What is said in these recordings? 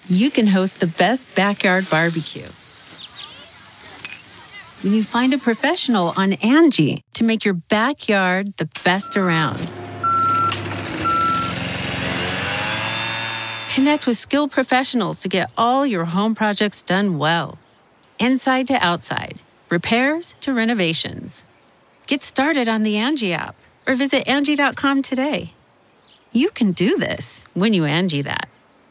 you can host the best backyard barbecue. When you find a professional on Angie to make your backyard the best around. Connect with skilled professionals to get all your home projects done well. Inside to outside, repairs to renovations. Get started on the Angie app or visit Angie.com today. You can do this when you Angie that.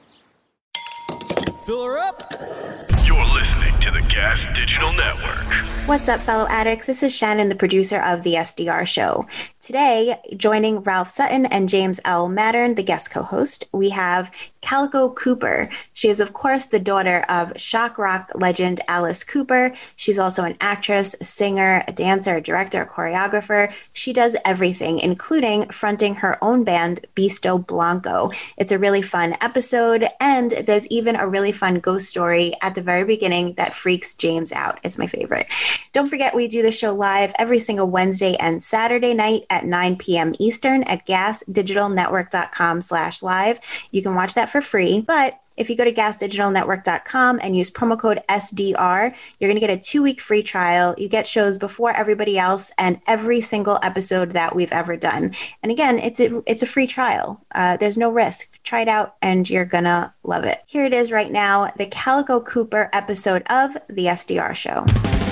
Fill her up. You're listening to the Gas Digital Network. What's up, fellow addicts? This is Shannon, the producer of The SDR Show. Today, joining Ralph Sutton and James L. Mattern, the guest co-host, we have Calico Cooper. She is, of course, the daughter of shock rock legend Alice Cooper. She's also an actress, a singer, a dancer, a director, a choreographer. She does everything, including fronting her own band, Bisto Blanco. It's a really fun episode, and there's even a really fun ghost story at the very beginning that freaks James out. It's my favorite. Don't forget, we do the show live every single Wednesday and Saturday night at 9 p.m. Eastern at gasdigitalnetwork.com/live. You can watch that for free, but if you go to gasdigitalnetwork.com and use promo code SDR, you're going to get a 2-week free trial. You get shows before everybody else and every single episode that we've ever done. And again, it's a free trial. There's no risk. Try it out and you're going to love it. Here it is right now, the Calico Cooper episode of The SDR Show.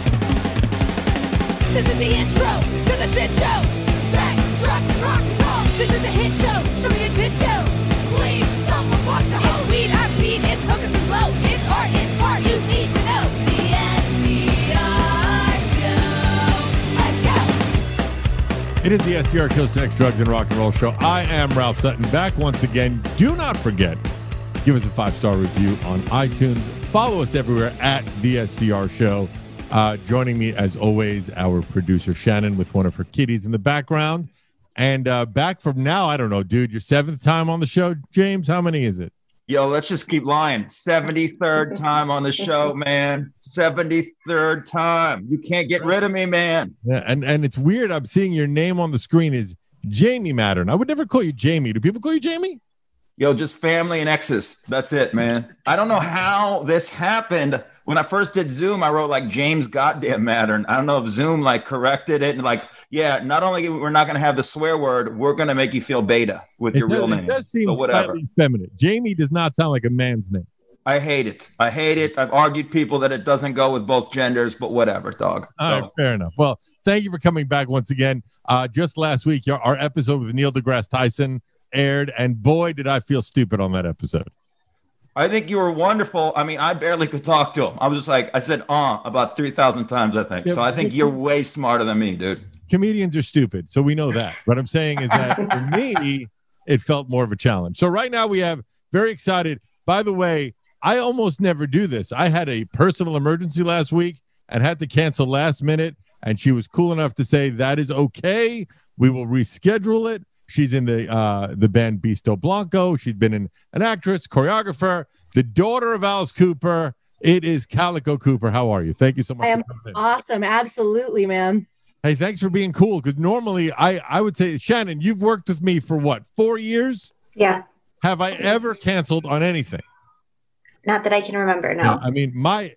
This is the intro to the shit show. Sex, drugs, and rock and roll. This is a hit show. Show me a tit show. Please, someone fuck the hoe. It's weed, our beat, it's hookers and blow. It's art, it's smart, you need to know. The SDR Show. Let's go. It is the SDR Show, Sex, Drugs, and Rock and Roll Show. I am Ralph Sutton, back once again. Do not forget, give us a 5-star review on iTunes. Follow us everywhere at the SDR Show. Joining me, as always, our producer, Shannon, with one of her kitties in the background. And back from now, I don't know, dude, your 7th time on the show, James? How many is it? Yo, let's just keep lying. 73rd time on the show, man. 73rd time. You can't get rid of me, man. Yeah, and it's weird. I'm seeing your name on the screen is Jamie Mattern. I would never call you Jamie. Do people call you Jamie? Yo, just family and exes. That's it, man. I don't know how this happened. When I first did Zoom, I wrote like James Goddamn Mattern. I don't know if Zoom like corrected it and like, yeah, not only we're not going to have the swear word, we're going to make you feel beta with your real name. It does seem slightly feminine. Jamie does not sound like a man's name. I hate it. I've argued people that it doesn't go with both genders, but whatever, dog. All right, fair enough. Well, thank you for coming back once again. Just last week, our episode with Neil deGrasse Tyson aired, and boy, did I feel stupid on that episode. I think you were wonderful. I mean, I barely could talk to him. I was just like, I said, about 3,000 times, I think. Yeah, so I think you're way smarter than me, dude. Comedians are stupid, so we know that. What I'm saying is that for me, it felt more of a challenge. So right now we have very excited. By the way, I almost never do this. I had a personal emergency last week and had to cancel last minute. And she was cool enough to say, that is okay. We will reschedule it. She's in the band Bisto Blanco. She's been an actress, choreographer, the daughter of Alice Cooper. It is Calico Cooper. How are you? Thank you so much. I am awesome. Absolutely, man. Hey, thanks for being cool. Because normally I would say, Shannon, you've worked with me for what, 4 years? Yeah. Have I ever canceled on anything? Not that I can remember, no. Yeah, I mean, my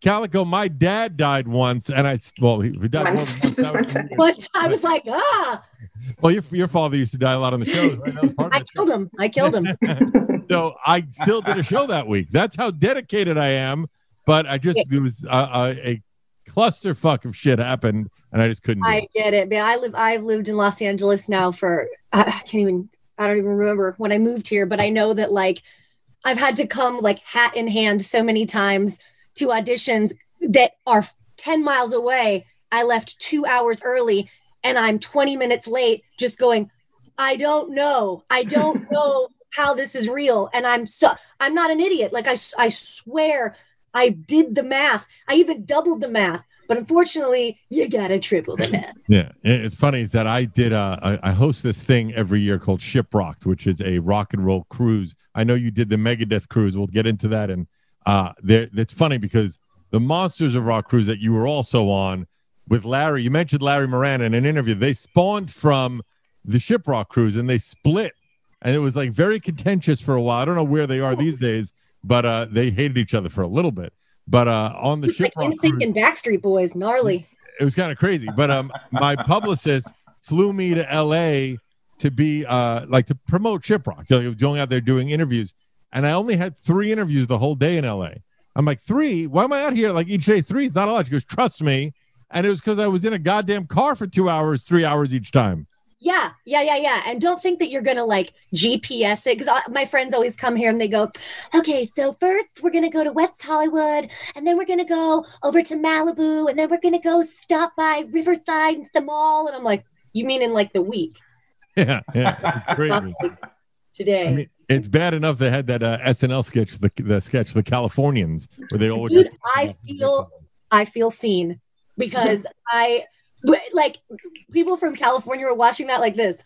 dad died once, and he died once. I was like, Well, your father used to die a lot on the show. Right? I killed him. So I still did a show that week. That's how dedicated I am. But there was a clusterfuck of shit happened, and I just couldn't. I get it, man. I've lived in Los Angeles now for I don't even remember when I moved here, but I know that like I've had to come like hat in hand so many times to auditions that are 10 miles away. I left 2 hours early and I'm 20 minutes late just going, I don't know how this is real. And I'm not an idiot. Like I swear I did the math. I even doubled the math, but unfortunately you got to triple the math. Yeah. It's funny is that I did, I host this thing every year called Shiprocked, which is a rock and roll cruise. I know you did the Megadeth cruise. We'll get into that. And it's funny because the Monsters of Rock cruise that you were also on with Larry, you mentioned Larry Moran in an interview. They spawned from the Shiprock cruise and they split, and it was like very contentious for a while. I don't know where they are these days, but they hated each other for a little bit. But on the Like Shiprock NSYNC cruise, and Backstreet Boys, gnarly. it was kind of crazy. But my publicist flew me to LA to be to promote Shiprock. So I was going out there doing interviews, and I only had 3 interviews the whole day in LA. I'm like, 3? Why am I out here? Like each day, 3 is not a lot. She goes, trust me. And it was because I was in a goddamn car for 2 hours, 3 hours each time. Yeah. And don't think that you're going to like GPS it. Because my friends always come here and they go, okay, so first we're going to go to West Hollywood, and then we're going to go over to Malibu, and then we're going to go stop by Riverside and the mall. And I'm like, you mean in like the week? Yeah. It's crazy. Today. I mean, it's bad enough they had that SNL sketch, the sketch, The Californians, where they always Dude, I feel seen because like people from California were watching that like this.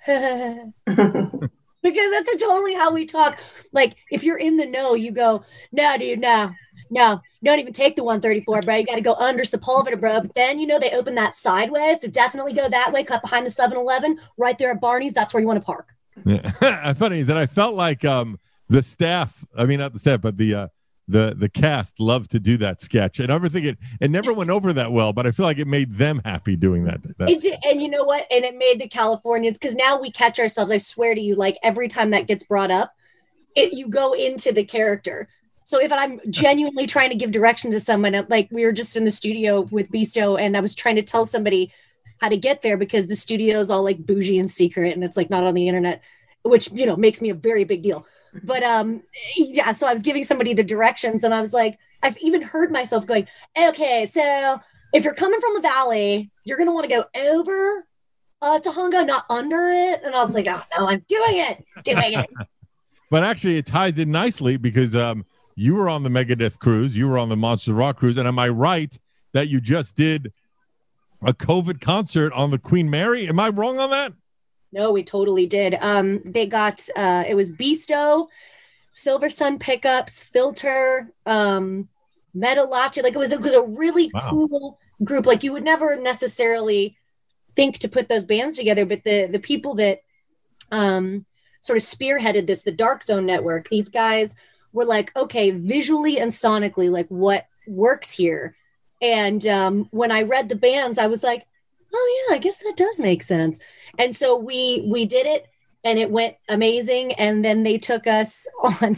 Because that's totally how we talk. Like if you're in the know, you go, no, dude, no, don't even take the 134, bro. You got to go under Sepulveda, bro. But then, they open that sideways. So definitely go that way, cut behind the 7-Eleven right there at Barney's. That's where you want to park. Yeah. Funny is that I felt like the staff, I mean, not the staff, but the cast loved to do that sketch. And I remember thinking it never went over that well, but I feel like it made them happy doing that. It did, and you know what? And it made the Californians, because now we catch ourselves. I swear to you, like every time that gets brought up, you go into the character. So if I'm genuinely trying to give direction to someone, like we were just in the studio with Bisto, and I was trying to tell somebody how to get there because the studio is all like bougie and secret, and it's like not on the internet, which, makes me a very big deal. But yeah, so I was giving somebody the directions, and I was like, I've even heard myself going, okay, so if you're coming from the valley, you're going to want to go over Tahunga, not under it. And I was like, oh no, I'm doing it. But actually it ties in nicely because you were on the Megadeth cruise, you were on the Monsters of Rock cruise, and am I right that you just did a COVID concert on the Queen Mary? Am I wrong on that? No, we totally did. They got it was Bisto, Silver Sun Pickups, Filter, Metalachi. Like it was a really cool group. Like you would never necessarily think to put those bands together, but the people that sort of spearheaded this, the Dark Zone Network, these guys were like, okay, visually and sonically, like what works here. And when I read the bands, I was like, oh yeah, I guess that does make sense. And so we did it, and it went amazing. And then they took us on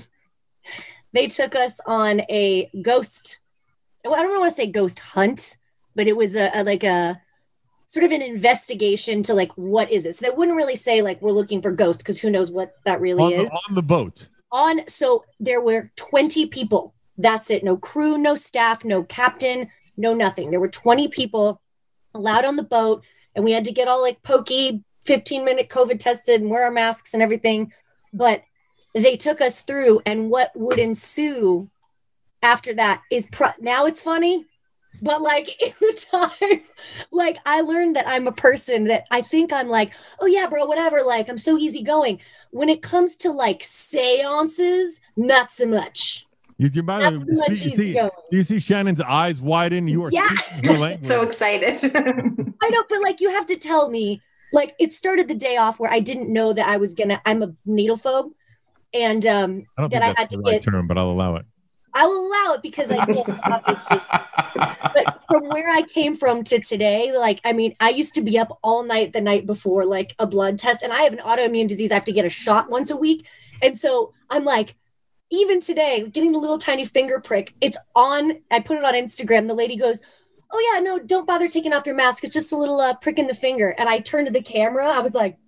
a ghost. I don't want to say ghost hunt, but it was a sort of an investigation to like, what is it? So they wouldn't really say like, we're looking for ghosts, because who knows what that really is. On the boat. So there were 20 people. That's it. No crew, no staff, no captain, no nothing. There were 20 people allowed on the boat, and we had to get all like pokey 15-minute COVID tested and wear our masks and everything. But they took us through, and what would ensue after that is now it's funny, but like in the time, like I learned that I'm a person that I think I'm like, oh yeah, bro, whatever. Like I'm so easygoing. When it comes to like seances, not so much. You see Shannon's eyes widen. You are so excited. I know, but like you have to tell me, like it started the day off where I didn't know that I'm a needle phobe, and I don't think that's the right term, but I'll allow it. I will allow it because I did, obviously. But from where I came from to today, like I mean, I used to be up all night the night before like a blood test, and I have an autoimmune disease. I have to get a shot once a week, and so I'm like, even today, getting the little tiny finger prick, it's on. I put it on Instagram. The lady goes, oh yeah, no, don't bother taking off your mask. It's just a little prick in the finger. And I turned to the camera. I was like,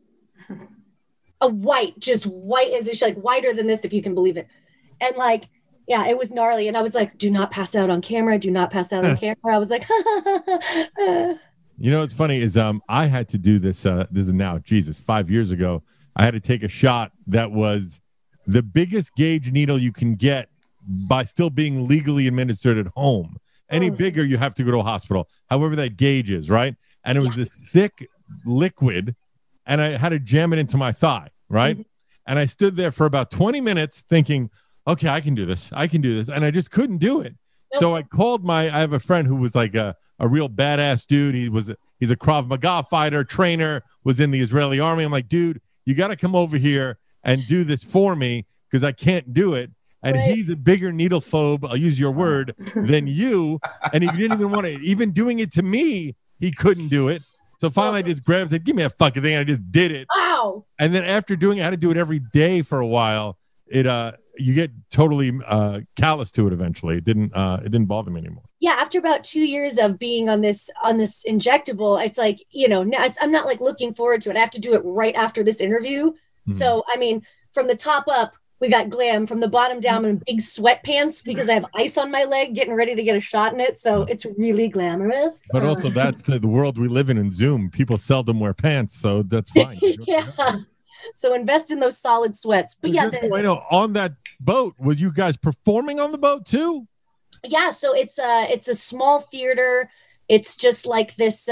just white as it's like whiter than this, if you can believe it. And like, yeah, it was gnarly. And I was like, do not pass out on camera. Do not pass out on camera. I was like, You know, what's funny is I had to do this. This is now, 5 years ago. I had to take a shot that was the biggest gauge needle you can get by still being legally administered at home. Any bigger, you have to go to a hospital. However that gauge is, right? And it was this thick liquid, and I had to jam it into my thigh, right? Mm-hmm. And I stood there for about 20 minutes thinking, okay, I can do this. And I just couldn't do it. Nope. So I called I have a friend who was like a real badass dude. He's a Krav Maga fighter, trainer, was in the Israeli army. I'm like, dude, you got to come over here and do this for me because I can't do it. and Right. he's a bigger needle phobe, I'll use your word, than you. And he didn't even want to, even doing it to me, he couldn't do it. So finally I just grabbed it, give me a fucking thing. And I just did it. Wow. And then after doing it, I had to do it every day for a while. It you get totally callous to it eventually. It didn't bother me anymore. Yeah, after about 2 years of being on this injectable, it's like, now I'm not like looking forward to it. I have to do it right after this interview. So I mean, from the top up, we got glam. From the bottom down, I'm in big sweatpants because I have ice on my leg, getting ready to get a shot in it. So it's really glamorous. But also, that's the world we live in Zoom. People seldom wear pants, so that's fine. Yeah. So invest in those solid sweats. But yeah, I know on that boat, were you guys performing on the boat too? Yeah, so it's a small theater. It's just like this.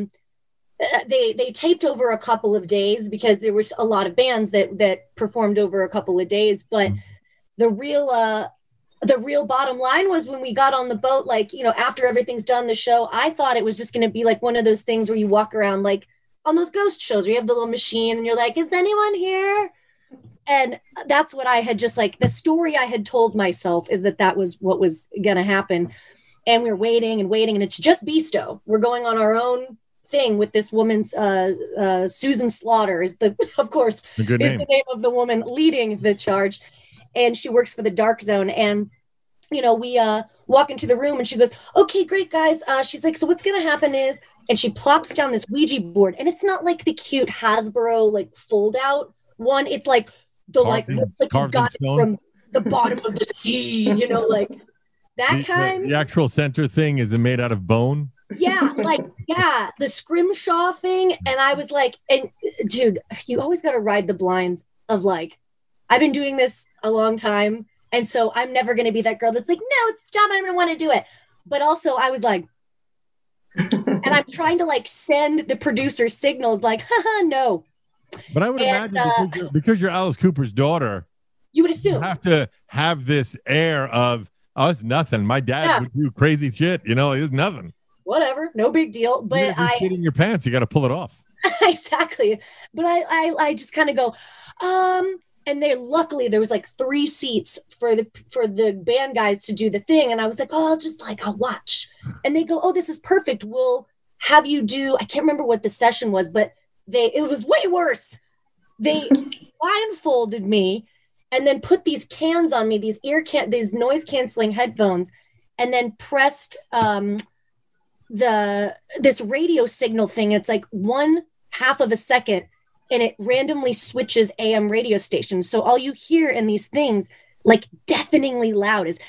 They taped over a couple of days because there was a lot of bands that performed over a couple of days. But the real bottom line was when we got on the boat, like, after everything's done, the show, I thought it was just going to be like one of those things where you walk around like on those ghost shows where you have the little machine and you're like, is anyone here? And that's what I had just like, the story I had told myself is that was what was going to happen. And we were waiting, and it's just Beasto. We're going on our own thing with this woman, Susan Slaughter is the name of the woman leading the charge. And she works for the Dark Zone. And, we walk into the room and she goes, okay, great guys. She's like, so what's going to happen is, and she plops down this Ouija board, and it's not like the cute Hasbro, like fold out one. It's like looks like you got it from the bottom of the sea, like that kind. The actual center thing is made out of bone. Yeah, the scrimshaw thing. And I was like, and dude, you always got to ride the blinds of like, I've been doing this a long time. And so I'm never going to be that girl that's like, no, stop, I don't want to do it. But also I was like, and I'm trying to like send the producer signals like, haha, no. But I would imagine because you're Alice Cooper's daughter, you would assume you have to have this air of, oh, it's nothing. My dad would do crazy shit. It's nothing. Whatever, no big deal. But I shit in your pants. You got to pull it off. Exactly. But I just kind of go, and luckily there was like 3 seats for the band guys to do the thing. And I was like, oh, I'll watch. And they go, oh, this is perfect. We'll have you do, I can't remember what the session was, but it was way worse. They blindfolded me and then put these cans on me, these noise canceling headphones, and then pressed this radio signal thing. It's like 1/2 of a second, and it randomly switches AM radio stations. So all you hear in these things, like deafeningly loud, is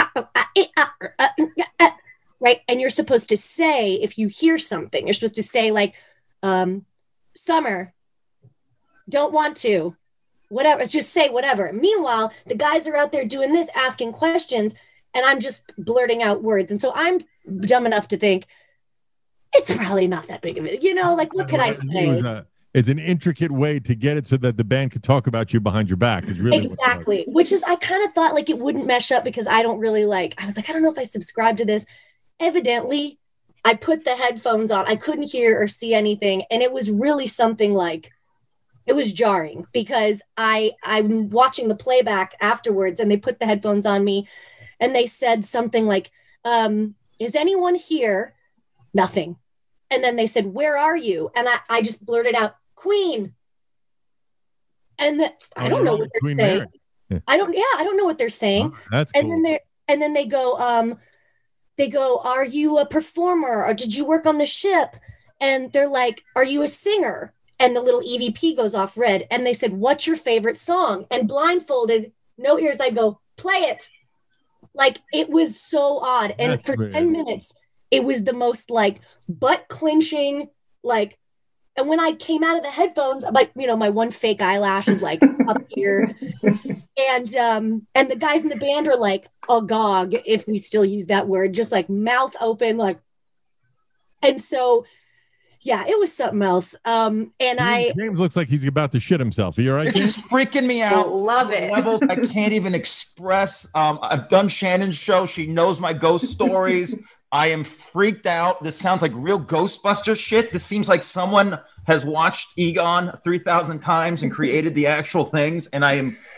right. And you're supposed to say, if you hear something, you're supposed to say like, summer, don't want to, whatever, just say whatever. Meanwhile, the guys are out there doing this, asking questions, and I'm just blurting out words. And so I'm dumb enough to think it's probably not that big of it. Like, what can I say? It's an intricate way to get it so that the band could talk about you behind your back. Is really exactly. Which is, I kind of thought like it wouldn't mesh up because I don't really I was like, I don't know if I subscribe to this. Evidently, I put the headphones on. I couldn't hear or see anything. And it was really something like, it was jarring because I'm watching the playback afterwards and they put the headphones on me and they said something like, is anyone here? Nothing. And then they said, where are you? And I just blurted out, Queen. And I don't know what they're saying. Yeah. I don't know what they're saying. Oh, that's cool. And then they go, are you a performer or did you work on the ship? And they're like, are you a singer? And the little EVP goes off red. And they said, what's your favorite song? And blindfolded, no ears, I go, play it. Like, it was so odd. And that's for weird. 10 minutes, it was the most like butt clenching, like, and when I came out of the headphones, like, my one fake eyelash is like up here. And the guys in the band are like agog, if we still use that word, just like mouth open, like, and so, yeah, it was something else. James looks like he's about to shit himself. Are you all right? This is freaking me out. I love it. Levels I can't even express. I've done Shannon's show. She knows my ghost stories. I am freaked out. This sounds like real Ghostbuster shit. This seems like someone has watched Egon 3,000 times and created the actual things. And I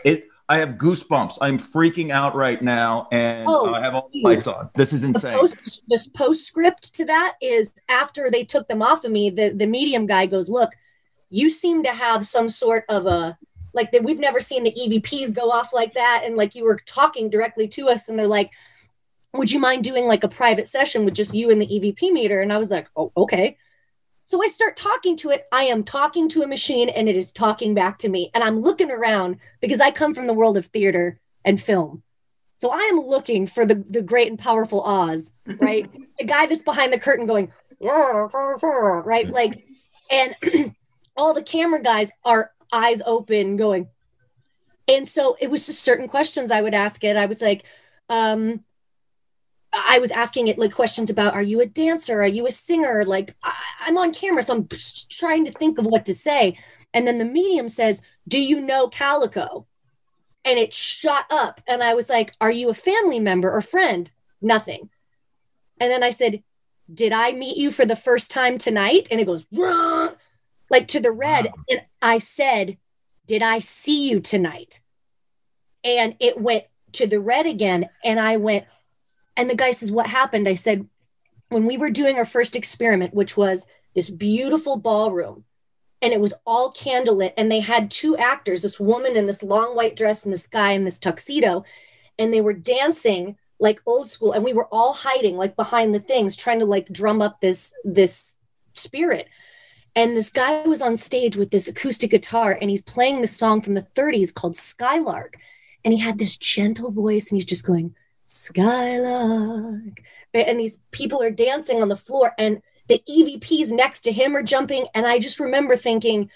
I have goosebumps. I'm freaking out right now, and I have all the lights on. This is insane. This postscript to that is after they took them off of me, the medium guy goes, look, you seem to have some sort of a, like that we've never seen the EVPs go off like that. And like you were talking directly to us and they're like, would you mind doing like a private session with just you and the EVP meter? And I was like, oh, okay. So I start talking to it. I am talking to a machine and it is talking back to me. And I'm looking around because I come from the world of theater and film. So I am looking for the great and powerful Oz, right? The guy that's behind the curtain going, right? Like, and all the camera guys are eyes open going. And so it was just certain questions I would ask it. I was like, I was asking it like questions about, are you a dancer? Are you a singer? Like I'm on camera, so I'm trying to think of what to say. And then the medium says, do you know Calico? And it shot up. And I was like, are you a family member or friend? Nothing. And then I said, did I meet you for the first time tonight? And it goes, Rah! Like to the red. Wow. And I said, did I see you tonight? And it went to the red again. And I went, and the guy says, what happened? I said, when we were doing our first experiment, which was this beautiful ballroom, and it was all candlelit, and they had two actors, this woman in this long white dress and this guy in this tuxedo, and they were dancing like old school, and we were all hiding like behind the things, trying to like drum up this spirit. And this guy was on stage with this acoustic guitar, and he's playing this song from the 30s called Skylark. And he had this gentle voice, and he's just going, Skylark. And these people are dancing on the floor, and the EVPs next to him are jumping. And I just remember thinking,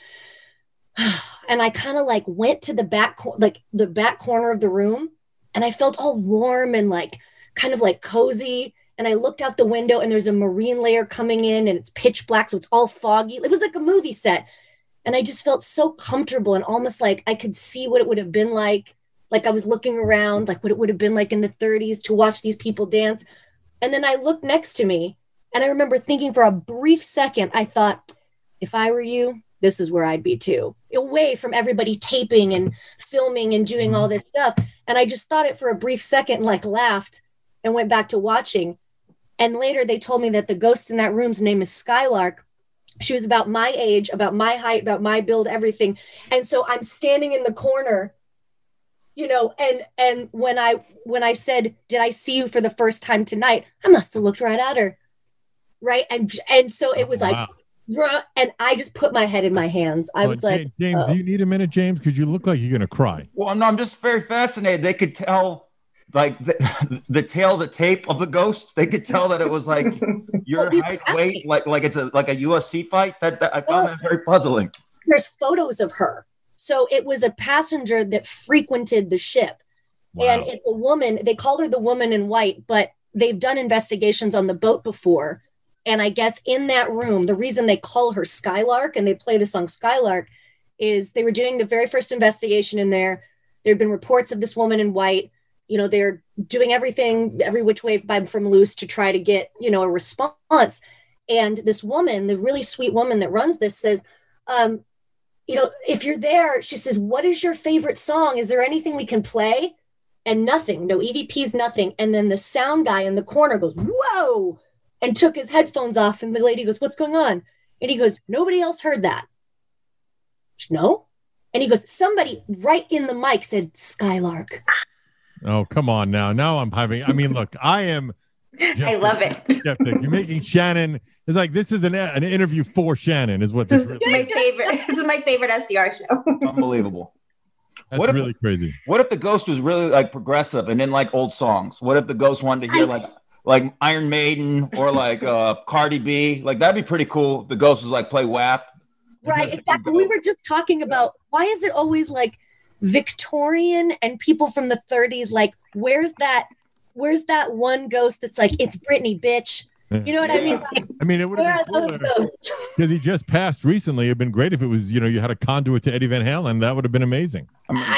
and I kind of like went to the back corner of the room, and I felt all warm and like kind of like cozy. And I looked out the window, and there's a marine layer coming in, and it's pitch black, so it's all foggy. It was like a movie set. And I just felt so comfortable and almost like I could see what it would have been like I was looking around, like what it would have been like in the 30s to watch these people dance. And then I looked next to me, and I remember thinking for a brief second, I thought, if I were you, this is where I'd be too, away from everybody taping and filming and doing all this stuff. And I just thought it for a brief second, like laughed and went back to watching. And later they told me that the ghost in that room's name is Skylark. She was about my age, about my height, about my build, everything. And so I'm standing in the corner, you know, and when I said, did I see you for the first time tonight? I must have looked right at her. Right. And so it was like, and I just put my head in my hands. I was like, James, do you need a minute, James? Because you look like you're going to cry. Well, no, I'm just very fascinated. They could tell like the tail, the tape of the ghost. They could tell that it was like your height, weight, like it's a UFC fight. That I found that very puzzling. There's photos of her. So it was a passenger that frequented the ship. Wow. And it's a woman. They called her the woman in white, but they've done investigations on the boat before. And I guess in that room, the reason they call her Skylark and they play the song Skylark is they were doing the very first investigation in there. There had been reports of this woman in white. You know, they're doing everything, every which way from loose to try to get, you know, a response. And this woman, the really sweet woman that runs this says, you know, if you're there, she says, what is your favorite song? Is there anything we can play? And nothing, no EVPs, nothing. And then the sound guy in the corner goes, whoa, and took his headphones off. And the lady goes, what's going on? And he goes, nobody else heard that. No. And he goes, somebody right in the mic said Skylark. Oh, come on now. Now I'm having, I mean, look, I am. I love it. Skeptic. You're making Shannon. It's like this is an interview for Shannon, is what this is. My favorite. This is my favorite SDR show. Unbelievable. That's really crazy. What if the ghost was really like progressive and then like old songs? What if the ghost wanted to hear like Iron Maiden or like Cardi B? Like that'd be pretty cool. If the ghost was like play WAP. Right. Exactly. We were just talking about why is it always like Victorian and people from the 30s? Like where's that one ghost that's like, it's Britney, bitch. You know what I mean? Like, I mean, it would have been cooler because he just passed recently. It'd been great if it was, you know, you had a conduit to Eddie Van Halen. That would have been amazing.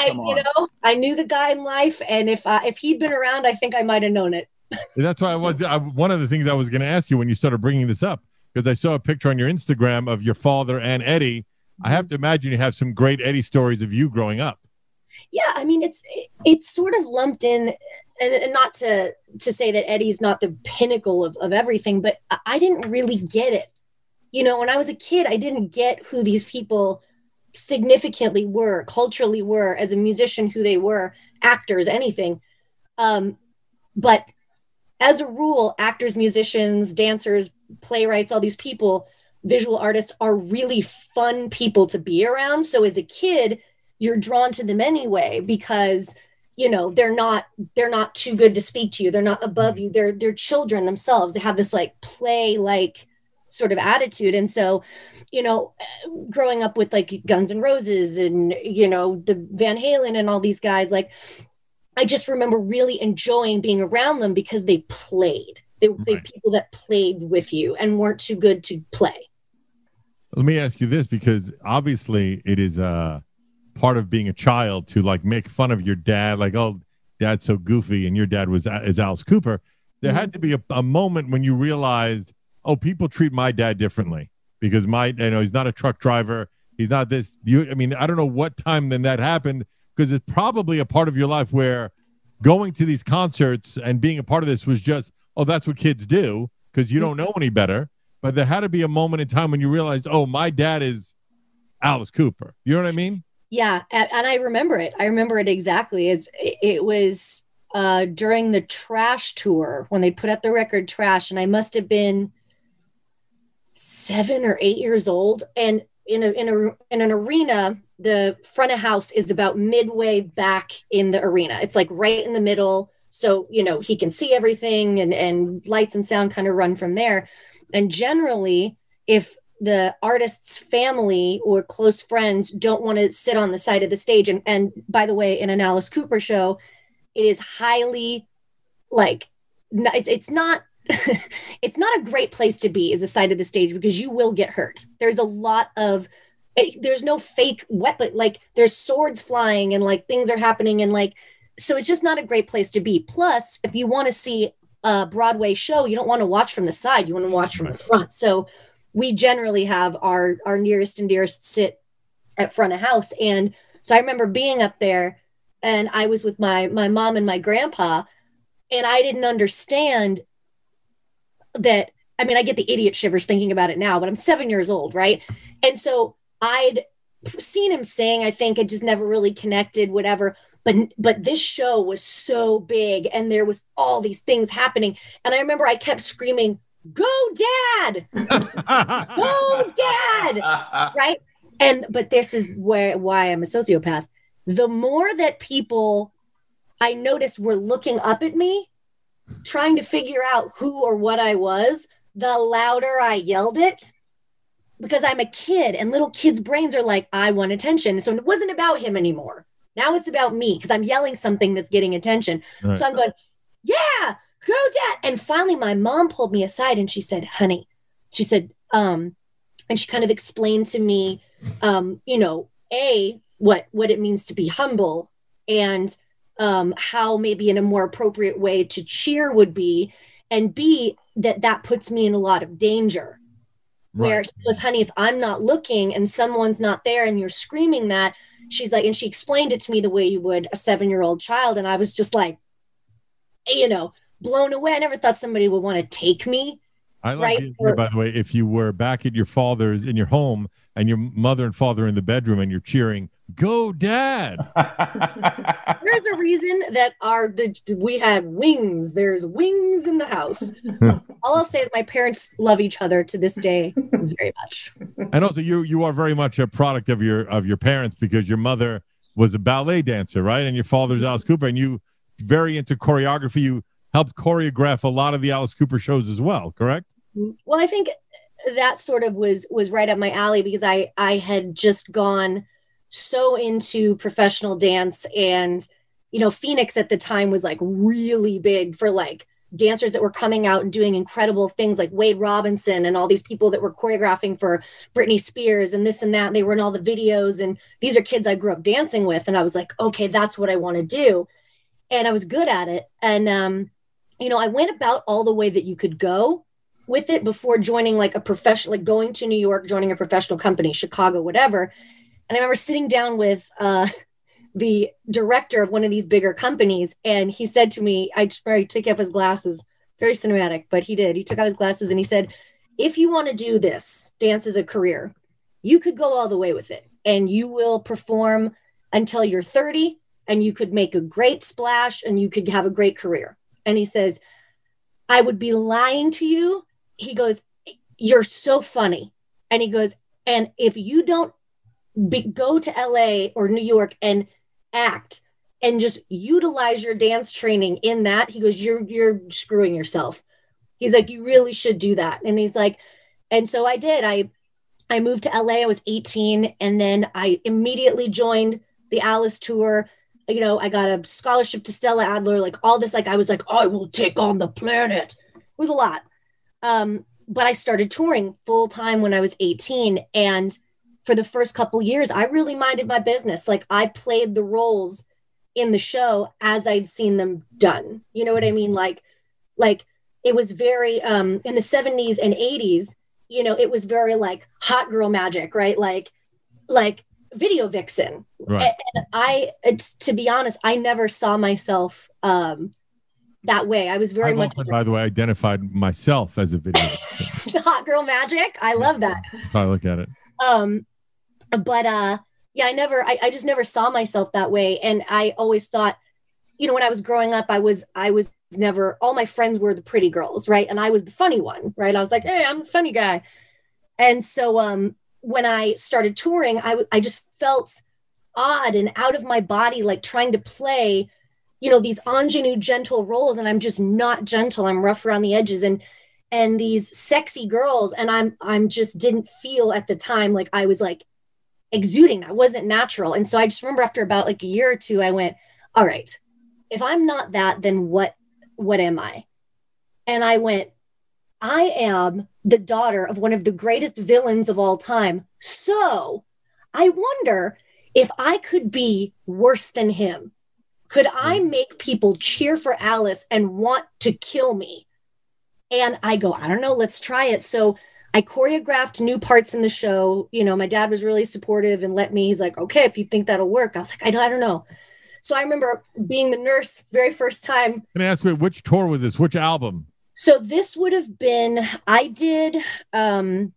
I knew the guy in life, and if he'd been around, I think I might have known it. That's why one of the things I was going to ask you when you started bringing this up, because I saw a picture on your Instagram of your father and Eddie. I have to imagine you have some great Eddie stories of you growing up. Yeah, I mean, it's sort of lumped in, and not to say that Eddie's not the pinnacle of everything, but I didn't really get it. You know, when I was a kid, I didn't get who these people significantly were, culturally were, as a musician, who they were, actors, anything. But as a rule, actors, musicians, dancers, playwrights, all these people, visual artists are really fun people to be around. So as a kid, you're drawn to them anyway, because, you know, they're not too good to speak to you. They're not above you. They're children themselves. They have this like play, like sort of attitude. And so, you know, growing up with like Guns N' Roses and, you know, the Van Halen and all these guys, like, I just remember really enjoying being around them because they played. They people that played with you and weren't too good to play. Let me ask you this, because obviously it is part of being a child to like make fun of your dad, like, oh, dad's so goofy, and your dad is Alice Cooper. There had to be a moment when you realized, oh, people treat my dad differently because he's not a truck driver. He's not this. I mean, I don't know what time then that happened, because it's probably a part of your life where going to these concerts and being a part of this was just, oh, that's what kids do because you don't know any better. But there had to be a moment in time when you realized, oh, my dad is Alice Cooper. You know what I mean? Yeah. And I remember it. I remember it exactly. It was during the Trash tour when they put out the record Trash, and I must have been 7 or 8 years old. And in an arena, the front of house is about midway back in the arena. It's like right in the middle. So, you know, he can see everything, and lights and sound kind of run from there. And generally, if the artist's family or close friends don't want to sit on the side of the stage, and by the way, in an Alice Cooper show, it is highly like, it's not it's not a great place to be, is the side of the stage, because you will get hurt. There's a lot of, there's no fake weapon, like there's swords flying and like things are happening, and like, so it's just not a great place to be. Plus, if you want to see a Broadway show, you don't want to watch from the side, you want to watch from the front. So we generally have our nearest and dearest sit at front of house. And so I remember being up there, and I was with my mom and my grandpa, and I didn't understand that. I mean, I get the idiot shivers thinking about it now, but I'm 7 years old, right? And so I'd seen him sing, I think I just never really connected, whatever. But this show was so big, and there was all these things happening. And I remember I kept screaming, "Go Dad! Go Dad!" Right? But this is why I'm a sociopath. The more that people I noticed were looking up at me, trying to figure out who or what I was, the louder I yelled it, because I'm a kid, and little kids' brains are like, I want attention. So it wasn't about him anymore. Now it's about me, because I'm yelling something that's getting attention. Right. So I'm going, yeah, go Dad. And finally my mom pulled me aside and she said, honey, she said, and she kind of explained to me, you know, what it means to be humble, and how maybe in a more appropriate way to cheer would be, and B, that puts me in a lot of danger. Right. Where she goes, honey, if I'm not looking and someone's not there and you're screaming that, she's like, and she explained it to me the way you would a 7-year-old child. And I was just like, you know, blown away. I never thought somebody would want to take me. I like it here, by the way, if you were back at your father's in your home and your mother and father are in the bedroom and you're cheering, "Go Dad." There's a reason that we had wings. There's wings in the house. All I'll say is my parents love each other to this day very much. And also you are very much a product of your parents, because your mother was a ballet dancer, right? And your father's Alice Cooper, and you very into choreography. You helped choreograph a lot of the Alice Cooper shows as well, correct? Well, I think that sort of was right up my alley, because I had just gone so into professional dance, and, you know, Phoenix at the time was like really big for like dancers that were coming out and doing incredible things, like Wade Robinson and all these people that were choreographing for Britney Spears and this and that. And they were in all the videos, and these are kids I grew up dancing with. And I was like, okay, that's what I want to do. And I was good at it. And, you know, I went about all the way that you could go with it before joining like a professional, like going to New York, joining a professional company, Chicago, whatever. And I remember sitting down with the director of one of these bigger companies. And he said to me, I took off his glasses, very cinematic, but he did. He took off his glasses and he said, if you want to do this, dance as a career, you could go all the way with it and you will perform until you're 30 and you could make a great splash and you could have a great career. And he says, I would be lying to you. He goes, you're so funny. And he goes, and if you don't go to LA or New York and act and just utilize your dance training in that, he goes, you're screwing yourself. He's like, you really should do that. And he's like, and so I did. I moved to LA. I was 18. And then I immediately joined the Alice tour. You know, I got a scholarship to Stella Adler, like all this, like I was like, I will take on the planet. It was a lot. But I started touring full time when I was 18. And for the first couple years, I really minded my business. Like I played the roles in the show as I'd seen them done. You know what I mean? Like it was very, in the 70s and 80s, you know, it was very like hot girl magic, right? Like video vixen. Right. And to be honest, I never saw myself that way. I was very much, by the way, identified myself as a video vixen. hot girl magic. I love that. I look at it. But yeah, I just never saw myself that way. And I always thought, you know, when I was growing up, I was never, all my friends were the pretty girls, right? And I was the funny one, right? I was like, hey, I'm the funny guy. And so when I started touring, I just felt odd and out of my body, like trying to play, you know, these ingenue, gentle roles. And I'm just not gentle. I'm rough around the edges and these sexy girls. And I'm just didn't feel at the time like I was like exuding. I wasn't natural. And so I just remember after about like a year or two, I went, all right, if I'm not that, then what am I? And I went, I am the daughter of one of the greatest villains of all time. So I wonder if I could be worse than him. Could I make people cheer for Alice and want to kill me? And I go, I don't know, let's try it. So I choreographed new parts in the show. You know, my dad was really supportive and he's like, okay, if you think that'll work. I was like, I don't know. So I remember being the nurse very first time. Can I ask you, which tour was this? Which album? So this would have been, I'm just trying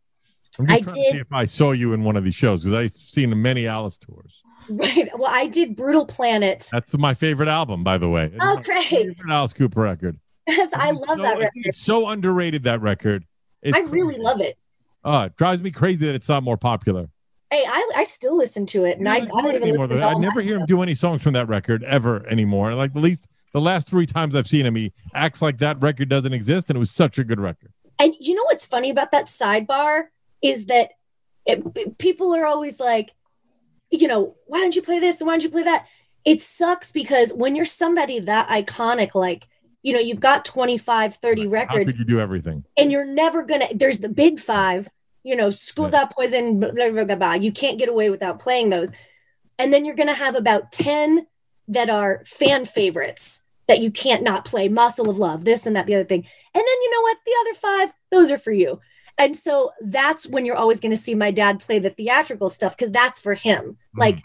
to see if I saw you in one of these shows, because I've seen many Alice tours. Right. Well, I did Brutal Planet. That's my favorite album, by the way. Oh, great. Favorite Alice Cooper record. Yes, I love that record. It's so underrated, that record. I really love it. It drives me crazy that it's not more popular. Hey, I still listen to it. And I don't even listen to I never hear him do any songs from that record ever anymore. Like at least the last 3 times I've seen him, he acts like that record doesn't exist, and it was such a good record. And you know what's funny about that sidebar is that people are always like, you know, why don't you play this and why don't you play that? It sucks because when you're somebody that iconic, like, you know, you've got 25, 30 records. How could you do everything? And you're never going to, there's the big 5, you know, Schools Out Poison, blah, blah, blah, blah. You can't get away without playing those. And then you're going to have about 10 that are fan favorites that you can't not play. Muscle of Love, this and that, the other thing. And then you know what? The other 5, those are for you. And so that's when you're always going to see my dad play the theatrical stuff, because that's for him. Like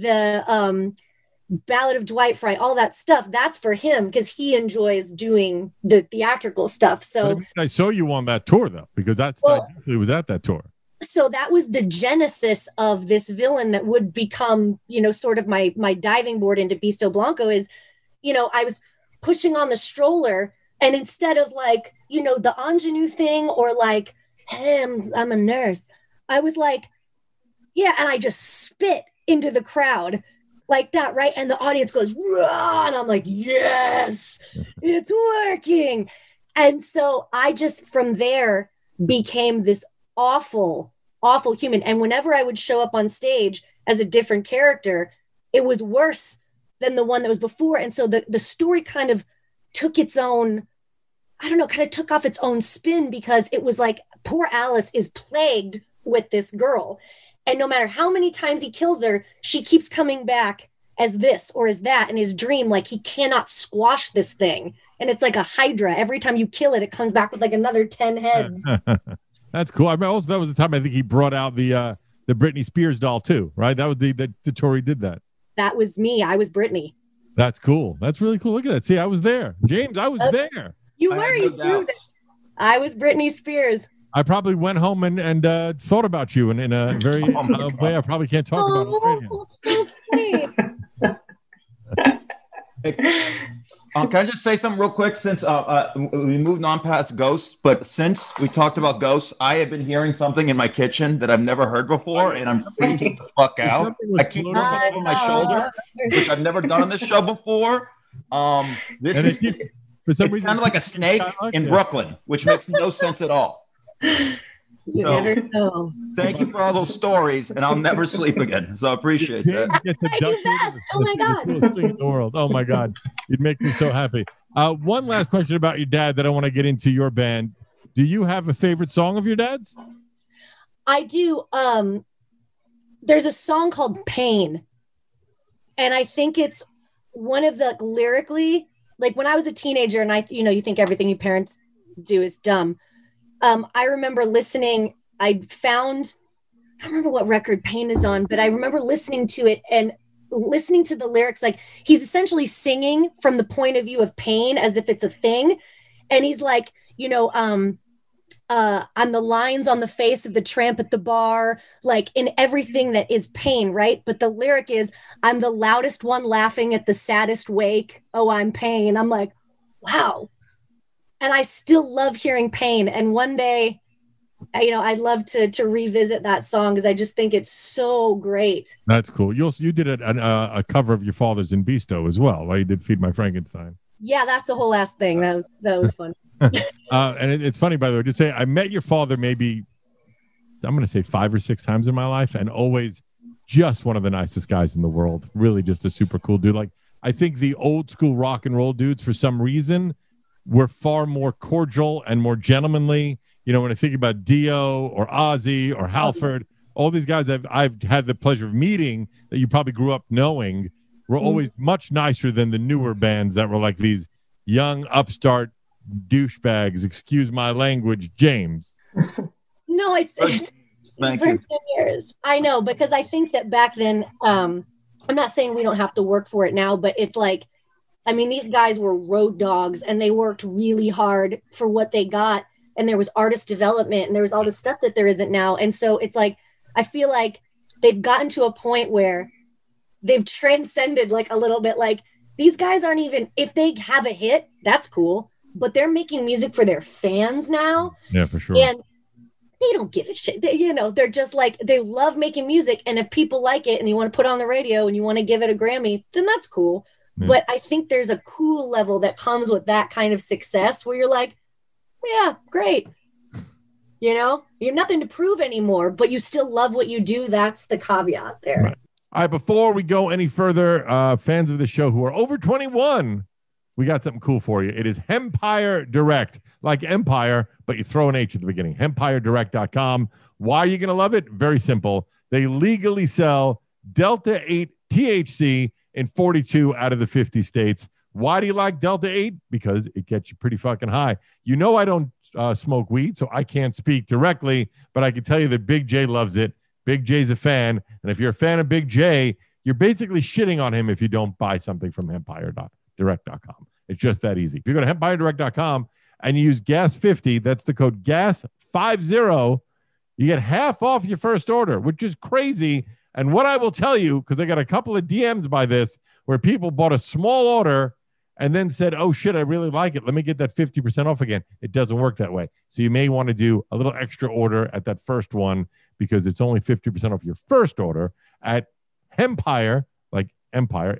the Ballad of Dwight Fry, all that stuff, that's for him because he enjoys doing the theatrical stuff. So I saw you on that tour, though, because it was at that tour. So that was the genesis of this villain that would become, you know, sort of my diving board into Beasto Blanco is, you know, I was pushing on the stroller, and instead of like, you know, the ingenue thing or like, hey, I'm a nurse, I was like, yeah, and I just spit into the crowd like that, right? And the audience goes, rah! And I'm like, yes, it's working. And so I just from there became this awful human. And whenever I would show up on stage as a different character, it was worse than the one that was before. And so the story kind of took its own, I don't know, kind of took off its own spin, because it was like, poor Alice is plagued with this girl. And no matter how many times he kills her, she keeps coming back as this or as that in his dream. Like he cannot squash this thing. And it's like a Hydra. Every time you kill it, it comes back with like another 10 heads. That's cool. I mean, also that was the time I think he brought out the Britney Spears doll too, right? That was the tour he did that. that was me. I was Britney. That's cool. That's really cool. Look at that. See, I was there. James, I was there. You I were. have You no proved it. doubts. I was Britney Spears. I probably went home and thought about you in a very Oh my God. way I probably can't talk about on the radio. so sweet. Can I just say something real quick? Since we moved on past ghosts, but since we talked about ghosts, I have been hearing something in my kitchen that I've never heard before, and I'm freaking the fuck out. Something was I keep floating looking over my shoulder, which I've never done on this show before. This And is it- For some it reason, sounded like a snake in Brooklyn, which makes no sense at all. You So- never know. Thank you for all those stories, and I'll never sleep again. So I appreciate James that. gets I do abducted. best. Oh my It's God. the coolest thing in the world. Oh my God. You'd make me so happy. One last question about your dad that I want to get into your band. Do you have a favorite song of your dad's? I do. There's a song called Pain. And I think it's one of the lyrically, like when I was a teenager and you think everything your parents do is dumb. I remember listening, I don't remember what record Pain is on, but I remember listening to it and listening to the lyrics. Like he's essentially singing from the point of view of pain as if it's a thing. And he's like, I'm the lines on the face of the tramp at the bar, like in everything that is pain, right? But the lyric is, I'm the loudest one laughing at the saddest wake. Oh, I'm pain. I'm like, wow. And I still love hearing Pain. And one day, I'd love to revisit that song because I just think it's so great. That's cool. You did a cover of your father's in Beasto as well. Right? You did Feed My Frankenstein. Yeah, that's a whole ass thing. That was fun. And it's funny, by the way, to say I met your father maybe, I'm going to say 5 or 6 times in my life, and always just one of the nicest guys in the world. Really just a super cool dude. Like, I think the old school rock and roll dudes, for some reason, were far more cordial and more gentlemanly. When I think about Dio or Ozzy or Halford, all these guys I've had the pleasure of meeting that you probably grew up knowing were always much nicer than the newer bands that were like these young upstart douchebags. Excuse my language, James. No, it's Thank for you. 10 years. I know, because I think that back then, I'm not saying we don't have to work for it now, but it's like, these guys were road dogs and they worked really hard for what they got. And there was artist development and there was all this stuff that there isn't now. And so it's like, I feel like they've gotten to a point where they've transcended like a little bit. Like these guys aren't even, if they have a hit, that's cool, but they're making music for their fans now. Yeah, for sure. And they don't give a shit. They're just like, they love making music. And if people like it and you want to put it on the radio and you want to give it a Grammy, then that's cool. Yeah. But I think there's a cool level that comes with that kind of success where you're like, yeah, great. You have nothing to prove anymore, but you still love what you do. That's the caveat there. Right. All right, before we go any further, fans of the show who are over 21, we got something cool for you. It is Hempire Direct, like Empire, but you throw an H at the beginning. HempireDirect.com. Why are you going to love it? Very simple. They legally sell Delta 8 THC in 42 out of the 50 states. Why do you like Delta 8? Because it gets you pretty fucking high. I don't smoke weed, so I can't speak directly, but I can tell you that Big J loves it. Big J's a fan. And if you're a fan of Big J, you're basically shitting on him if you don't buy something from HempireDirect.com. It's just that easy. If you go to HempireDirect.com and you use GAS50, that's the code GAS50, you get half off your first order, which is crazy. And what I will tell you, because I got a couple of DMs by this where people bought a small order and then said, oh shit, I really like it. Let me get that 50% off again. It doesn't work that way. So you may want to do a little extra order at that first one because it's only 50% off your first order at Hempire, like Empire,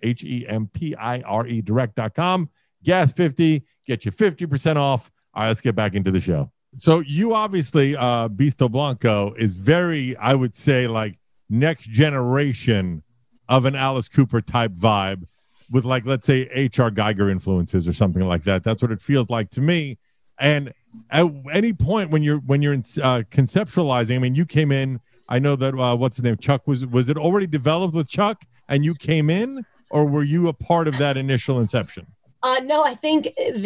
HEMPIRE direct.com. GAS50, get you 50% off. All right, let's get back into the show. So you obviously, Beasto Blanco is very, I would say, like next generation of an Alice Cooper type vibe with, like, let's say H.R. Geiger influences or something like that. That's what it feels like to me. And at any point when you're conceptualizing, you came in, I know that, what's his name? Chuck, was it already developed with Chuck and you came in, or were you a part of that initial inception? No, I think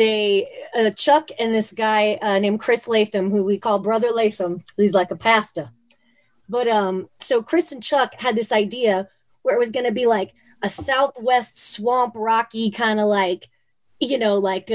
Chuck and this guy named Chris Latham, who we call Brother Latham, he's like a pasta. But so Chris and Chuck had this idea where it was going to be like a Southwest swamp rocky kind of like, like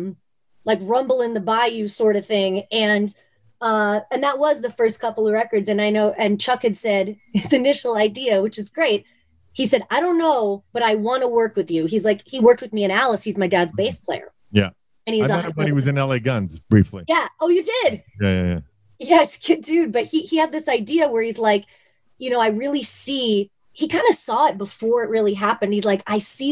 Rumble in the Bayou sort of thing. And that was the first couple of records. And I know, and Chuck had said his initial idea, which is great. He said, I don't know, but I want to work with you. He's like, he worked with me in Alice. He's my dad's bass player. Yeah. And he's I met him when he was in LA Guns briefly. Yeah. Oh, you did? Yeah. Yes, dude. But he had this idea where he's like, I really see, he kind of saw it before it really happened. He's like, I see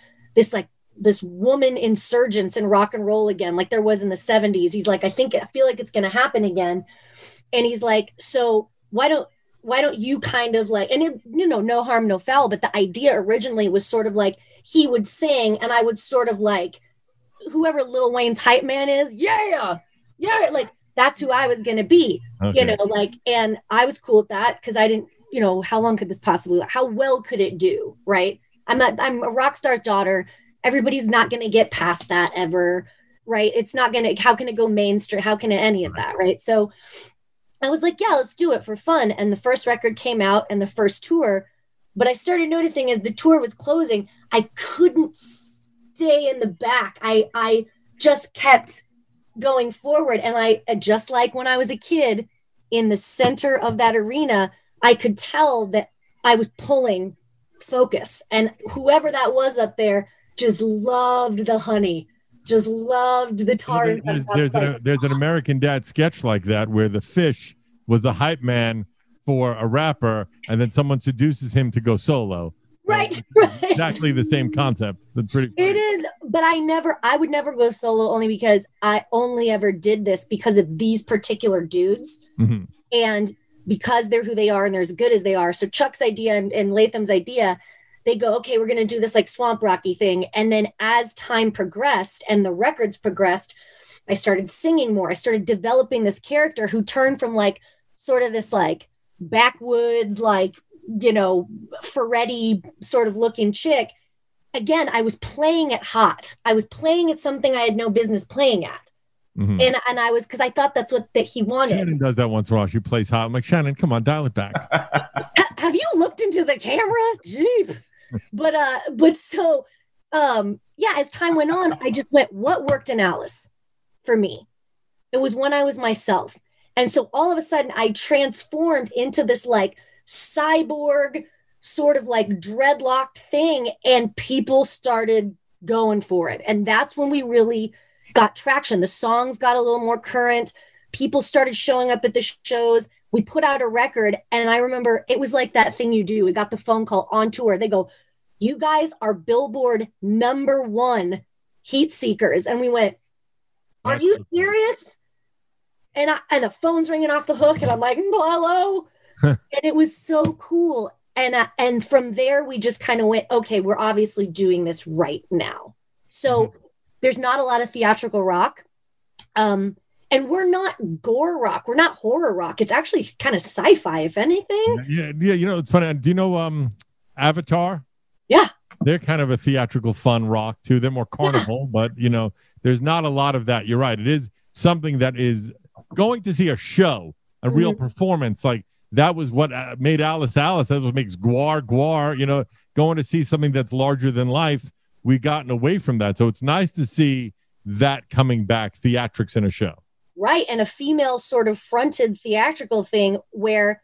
this woman insurgence in rock and roll again, like there was in the 70s. He's like, I feel like it's going to happen again. And he's like, so why don't you kind of like, and it, no harm, no foul. But the idea originally was sort of like, he would sing and I would sort of like, whoever Lil Wayne's hype man is. Yeah. Like that's who I was going to be, okay. And I was cool with that. Cause I didn't, how long could this possibly, how well could it do? Right. I'm a rock star's daughter. Everybody's not going to get past that ever. Right. It's not going to, how can it go mainstream? How can it, any of that? Right. So I was like, yeah, let's do it for fun. And the first record came out and the first tour, but I started noticing as the tour was closing, I couldn't stay in the back. I just kept going forward. And I, just like when I was a kid in the center of that arena, I could tell that I was pulling focus, and whoever that was up there just loved the honey, just loved the tar. There's an American Dad sketch like that where the fish was the hype man for a rapper, and then someone seduces him to go solo. Right. Exactly the same concept. That's pretty funny. It is, but I would never go solo, only because I only ever did this because of these particular dudes. Mm-hmm. And because they're who they are and they're as good as they are. So Chuck's idea and Latham's idea, they go, okay, we're going to do this like swamp rocky thing. And then as time progressed and the records progressed, I started singing more. I started developing this character who turned from like sort of this like backwoods, like, Ferretti sort of looking chick. Again, I was playing it hot. I was playing at something I had no business playing at. Mm-hmm. And I was, because I thought that's what that he wanted. Shannon does that once in a while. She plays hot. I'm like, Shannon, come on, dial it back. Have you looked into the camera? Jeep. But so, as time went on, I just went, what worked in Alice for me? It was when I was myself. And so all of a sudden I transformed into this like cyborg sort of like dreadlocked thing, and people started going for it. And that's when we really got traction. The songs got a little more current. People started showing up at the shows. We put out a record, and I remember it was like that thing you do. We got the phone call on tour. They go, you guys are Billboard #1 heat seekers. And we went, are you serious? And the phone's ringing off the hook, and I'm like, hello. And it was so cool. And from there, we just kind of went, okay, we're obviously doing this right now. So there's not a lot of theatrical rock. And we're not gore rock. We're not horror rock. It's actually kind of sci-fi, if anything. Yeah. It's funny. Do you know Avatar? Yeah. They're kind of a theatrical fun rock too. They're more carnival, but there's not a lot of that. You're right. It is something that is going to see a show, a real performance. Like that was what made Alice. That's what makes Gwar. Going to see something that's larger than life. We've gotten away from that. So it's nice to see that coming back, theatrics in a show. Right. And a female sort of fronted theatrical thing where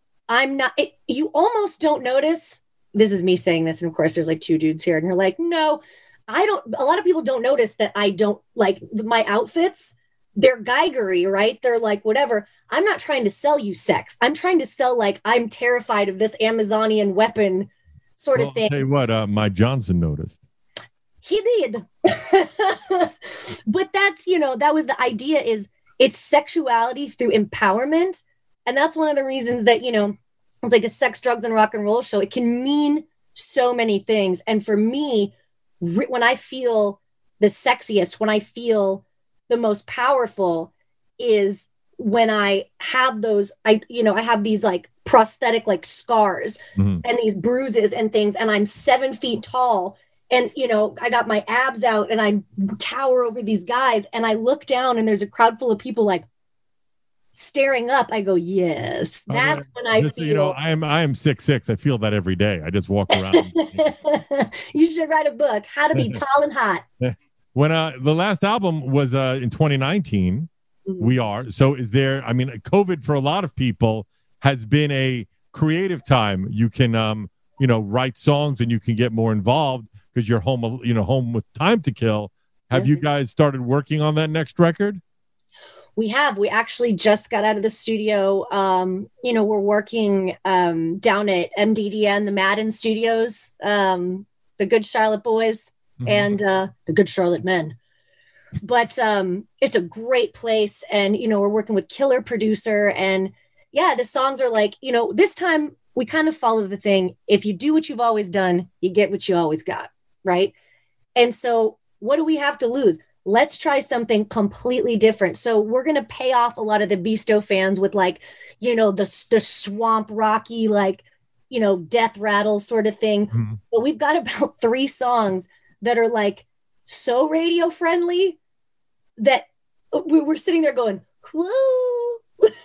you almost don't notice. This is me saying this. And of course, there's like two dudes here and you're like, no, I don't. A lot of people don't notice that I don't like my outfits. They're Geigery, right? They're like, whatever. I'm not trying to sell you sex. I'm trying to sell like, I'm terrified of this Amazonian weapon sort of thing. I'll tell you what, Mike Johnson noticed. He did. But that's, that was the idea, is it's sexuality through empowerment. And that's one of the reasons that, it's like a sex, drugs, and rock and roll show. It can mean so many things. And for me, when I feel the sexiest, when I feel the most powerful is when I have those, I have these like prosthetic, like scars and these bruises and things. And I'm 7 feet tall. And, I got my abs out and I tower over these guys, and I look down and there's a crowd full of people like, staring up, I go, yes, that's when I Just so feel. you know, I am 6'6". I feel that every day. I just walk around. You should write a book, How to Be Tall and Hot. When the last album was in 2019, we are. So is there, I mean, COVID for a lot of people has been a creative time. You can, write songs and you can get more involved because you're home with time to kill. Have you guys started working on that next record? We have. We actually just got out of the studio. We're working down at MDDN, the Madden Studios, the Good Charlotte Boys, and the Good Charlotte Men. But it's a great place. And, we're working with killer producer. And yeah, the songs are like, this time we kind of follow the thing. If you do what you've always done, you get what you always got. Right. And so what do we have to lose? Let's try something completely different. So we're going to pay off a lot of the Beasto fans with the swamp rocky, death rattle sort of thing. But we've got about 3 songs that are like so radio friendly that we were sitting there going, whoa.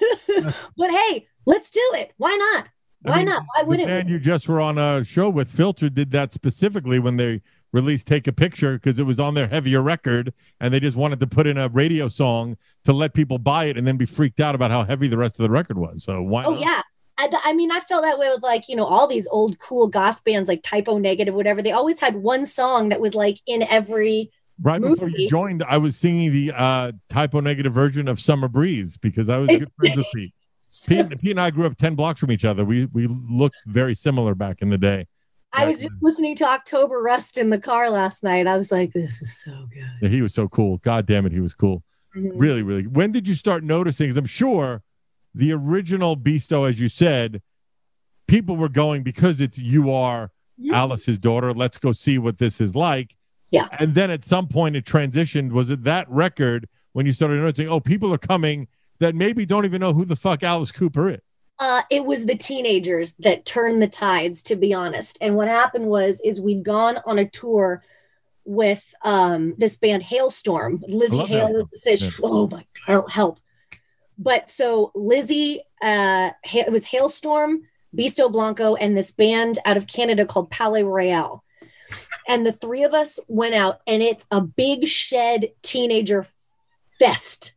But hey, let's do it. Why not? Why not? Why wouldn't we? And you just were on a show with Filter, did that specifically when they released Take a Picture because it was on their heavier record and they just wanted to put in a radio song to let people buy it and then be freaked out about how heavy the rest of the record was. So why not? Yeah. I felt that way with all these old cool goth bands like Typo Negative, whatever. They always had one song that was like in every right movie. Before you joined, I was singing the Typo Negative version of Summer Breeze because I was good friends with Pete. Pete and I grew up 10 blocks from each other. We looked very similar back in the day. I was just listening to October Rust in the car last night. I was like, this is so good. Yeah, he was so cool. God damn it, he was cool. Really, really. When did you start noticing? Because I'm sure the original Beasto, as you said, people were going because it's you are Alice's daughter. Let's go see what this is like. Yeah. And then at some point it transitioned. Was it that record when you started noticing, oh, people are coming that maybe don't even know who the fuck Alice Cooper is? It was the teenagers that turned the tides, to be honest. And what happened is we'd gone on a tour with this band Hailstorm. Lizzie Hale says, oh my God, help. But so Lizzie, it was Hailstorm, Beasto Blanco, and this band out of Canada called Palais Royale. And the 3 of us went out, and it's a big shed teenager fest.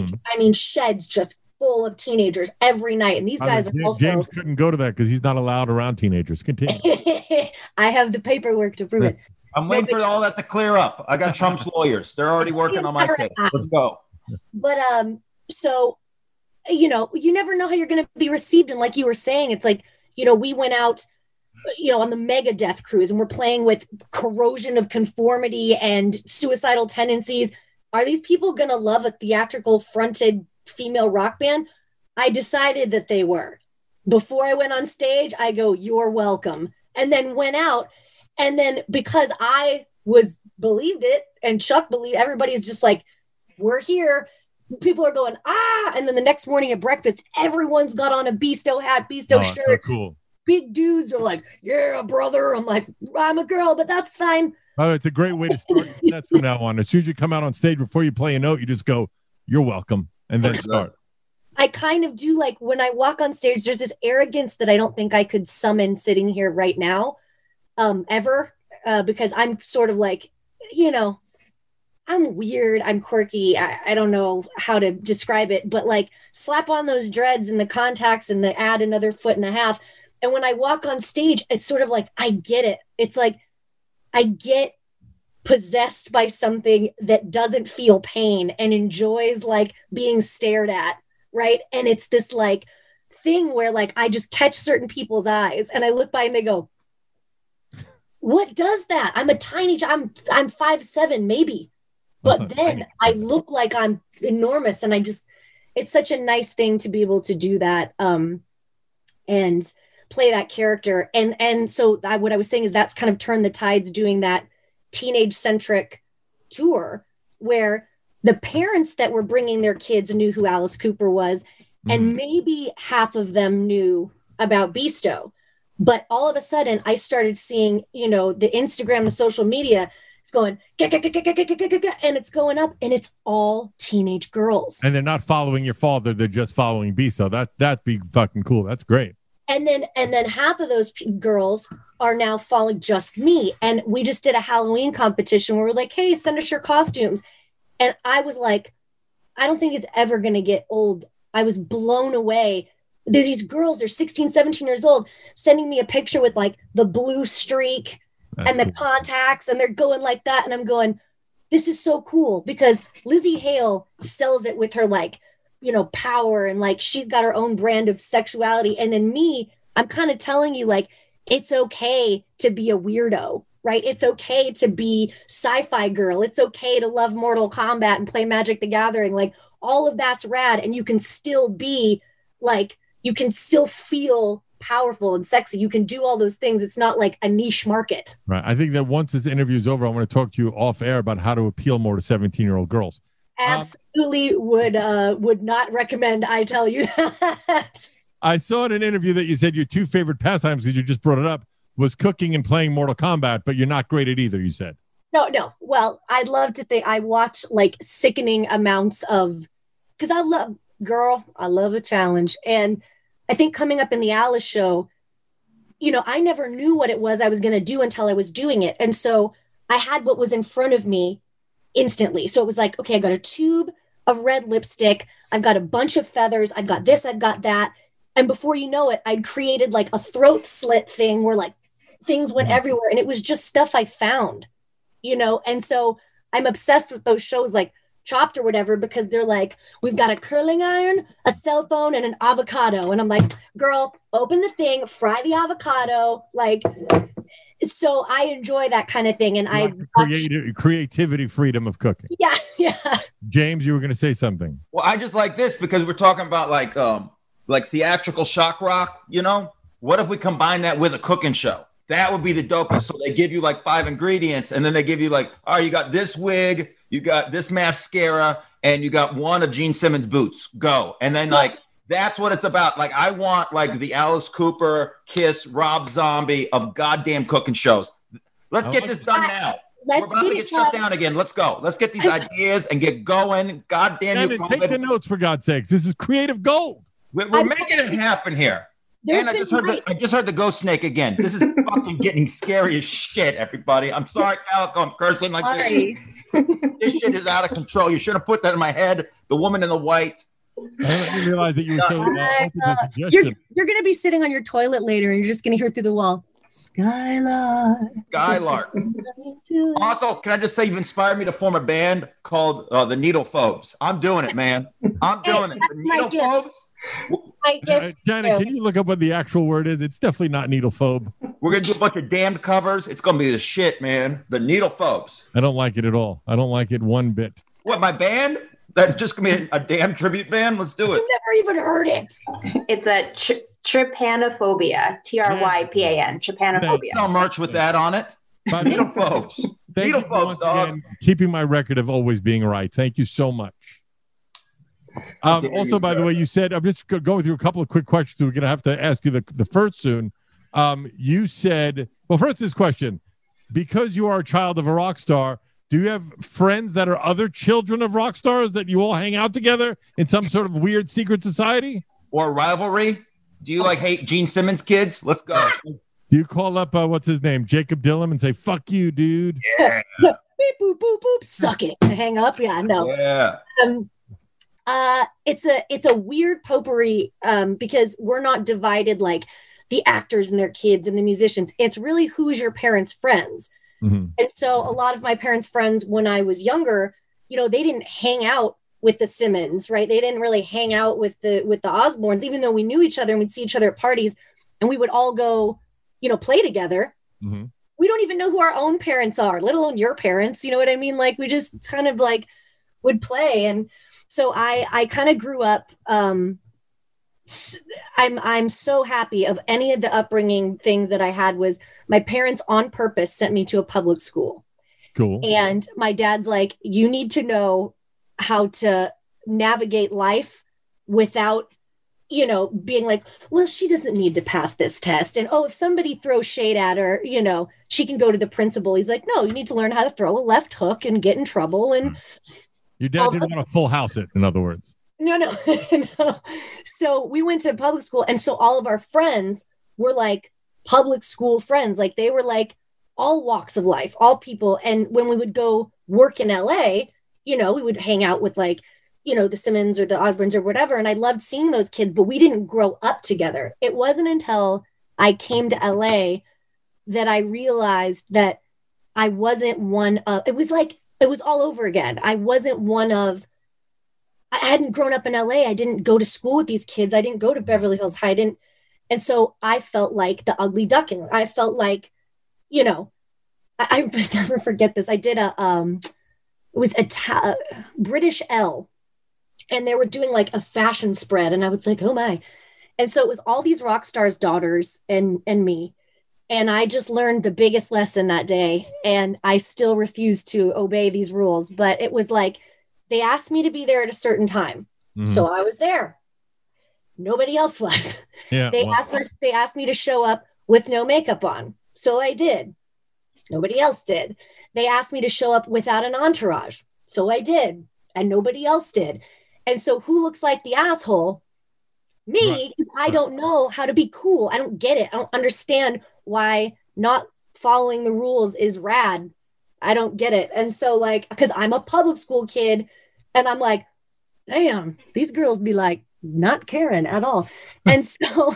Sheds just full of teenagers every night. And these guys are also... James couldn't go to that because he's not allowed around teenagers. Continue. I have the paperwork to prove it. I'm waiting for all that to clear up. I got Trump's lawyers. They're already working on my case. Let's go. But so, you never know how you're going to be received. And like you were saying, it's like, we went out, on the Megadeth cruise and we're playing with Corrosion of Conformity and Suicidal Tendencies. Are these people going to love a theatrical fronted female rock band? I decided that they were. Before I went on stage, I go, you're welcome. And then went out. And then because I believed it and Chuck believed, everybody's just like, we're here. People are going, ah. And then the next morning at breakfast, everyone's got on a Beasto hat, Beasto shirt. So cool. Big dudes are like, yeah, brother. I'm like, I'm a girl, but that's fine. Oh, it's a great way to start your sets from now on. As soon as you come out on stage, before you play a note, you just go, you're welcome. And then start. I kind of do, like when I walk on stage, there's this arrogance that I don't think I could summon sitting here right now, ever, because I'm sort of like, I'm weird, I'm quirky. I don't know how to describe it, but like slap on those dreads and the contacts and add another 1.5 feet. And when I walk on stage, it's sort of like, I get it. It's like, I get possessed by something that doesn't feel pain and enjoys like being stared at, right? And it's this like thing where like I just catch certain people's eyes and I look by and they go, what does that? I'm a tiny, I'm 5'7" maybe, but then I look like I'm enormous, and it's such a nice thing to be able to do that and play that character. And so what I was saying is that's kind of turned the tides doing that teenage centric tour where the parents that were bringing their kids knew who Alice Cooper was, and maybe half of them knew about Beasto. But all of a sudden I started seeing, the Instagram, the social media it's going, and it's going up, and it's all teenage girls. And they're not following your father; they're just following B. So that'd be fucking cool. That's great. And then half of those girls are now following just me. And we just did a Halloween competition where we're like, hey, send us your costumes. And I was like, I don't think it's ever going to get old. I was blown away. There's these girls, they're 16, 17 years old, sending me a picture with like the blue streak and the contacts, and they're going like that. And I'm going, this is so cool, because Lizzie Hale sells it with her like, you know, power, and like she's got her own brand of sexuality. And then me, I'm kind of telling you, like, it's okay to be a weirdo, right? It's okay to be sci-fi girl. It's okay to love Mortal Kombat and play Magic the Gathering. Like, all of that's rad. And you can still be like, you can still feel powerful and sexy. You can do all those things. It's not like a niche market. Right. I think that once this interview is over, I want to talk to you off air about how to appeal more to 17-year-old girls. Absolutely would not recommend I tell you that. I saw in an interview that you said your two favorite pastimes, because you just brought it up, was cooking and playing Mortal Kombat, but you're not great at either, you said. No. Well, I'd love to think I watch like sickening amounts of, because I love a challenge. And I think coming up in the Alice show, you know, I never knew what it was I was going to do until I was doing it. And so I had what was in front of me instantly. So it was like, okay, I got a tube of red lipstick. I've got a bunch of feathers. I've got this, I've got that. And before you know it, I'd created like a throat slit thing where like things went everywhere. And it was just stuff I found, you know? And so I'm obsessed with those shows like Chopped or whatever, because they're like, we've got a curling iron, a cell phone, and an avocado. And I'm like, girl, open the thing, fry the avocado. Like, so I enjoy that kind of thing. And creativity, freedom of cooking. Yeah. James, you were going to say something. Well, I just like this because we're talking about like theatrical shock rock, you know? What if we combine that with a cooking show? That would be the dopest. So they give you like 5 ingredients, and then they give you like, all right, you got this wig, you got this mascara, and you got one of Gene Simmons' boots. Go. And then like, that's what it's about. Like, I want like the Alice Cooper, Kiss, Rob Zombie of goddamn cooking shows. Let's get this done now. We're about to get shut down again. Let's go. Let's get these ideas and get going. Goddamn you. Take the notes, for God's sakes. This is creative gold. We're making it happen here. And I just heard the ghost snake again. This is fucking getting scary as shit, everybody. I'm sorry, Calico, I'm cursing like this. This shit is out of control. You should have put that in my head. The woman in the white. I didn't realize that you were so open to suggestion. You're going to be sitting on your toilet later, and you're just going to hear through the wall, Skylark. Also, can I just say you've inspired me to form a band called the Needlephobes. I'm doing it, man. I'm doing it. The Needlephobes. Janet, can you look up what the actual word is? It's definitely not needlephobe. We're going to do a bunch of damned covers. It's going to be the shit, man. The Needlephobes. I don't like it at all. I don't like it one bit. What, my band? That's just going to be a damn tribute band? Let's do it. I've never even heard it. It's a trypanophobia. Trypan. Trypanophobia. I'll merch with that on it. Needlephobes. Needlephobes, dog. Keeping my record of always being right. Thank you so much. Also, by the way, you said, I'm just going through a couple of quick questions. We're going to have to ask you the first soon. You said, well, first this question, because you are a child of a rock star, do you have friends that are other children of rock stars that you all hang out together in some sort of weird secret society? Or rivalry? Do you like hate Gene Simmons kids? Let's go. Do you call up, what's his name, Jacob Dylan, and say, fuck you, dude? Yeah. Beep, boop, boop, boop, suck it. Hang up? Yeah, no. Yeah. It's a weird potpourri because we're not divided like the actors and their kids and the musicians. It's really who's your parents' friends. Mm-hmm. And so a lot of my parents' friends when I was younger, you know, they didn't hang out with the Simmons, right? They didn't really hang out with the Osbournes, even though we knew each other and we'd see each other at parties and we would all go, you know, play together. Mm-hmm. We don't even know who our own parents are, let alone your parents. You know what I mean? Like we just kind of like would play. And so I kind of grew up. I'm so happy of any of the upbringing things that I had was my parents on purpose sent me to a public school. Cool. And my dad's like, you need to know how to navigate life without you know, being like, well, she doesn't need to pass this test. And oh, if somebody throws shade at her, you know, she can go to the principal. He's like, no, you need to learn how to throw a left hook and get in trouble. And your dad didn't want to full house it, in other words. No. So we went to public school. And so all of our friends were like public school friends. Like they were like all walks of life, all people. And when we would go work in LA, you know, we would hang out with like, you know, the Simmons or the Osbournes or whatever. And I loved seeing those kids, but we didn't grow up together. It wasn't until I came to LA that I realized that I wasn't one of, it was like, it was all over again. I wasn't one of, I hadn't grown up in LA. I didn't go to school with these kids. I didn't go to Beverly Hills High. And so I felt like the ugly duckling. I felt like, you know, I never forget this. I did it was a British Elle, and they were doing like a fashion spread. And I was like, oh my. And so it was all these rock stars' daughters and me. And I just learned the biggest lesson that day. And I still refuse to obey these rules. But it was like, they asked me to be there at a certain time. Mm-hmm. So I was there. Nobody else was. Yeah, they asked me to show up with no makeup on. So I did. Nobody else did. They asked me to show up without an entourage. So I did. And nobody else did. And so who looks like the asshole? Me. Right. I don't know how to be cool. I don't get it. I don't understand why not following the rules is rad. I don't get it. And so like, because I'm a public school kid and I'm like, damn, these girls be like, not caring at all. And so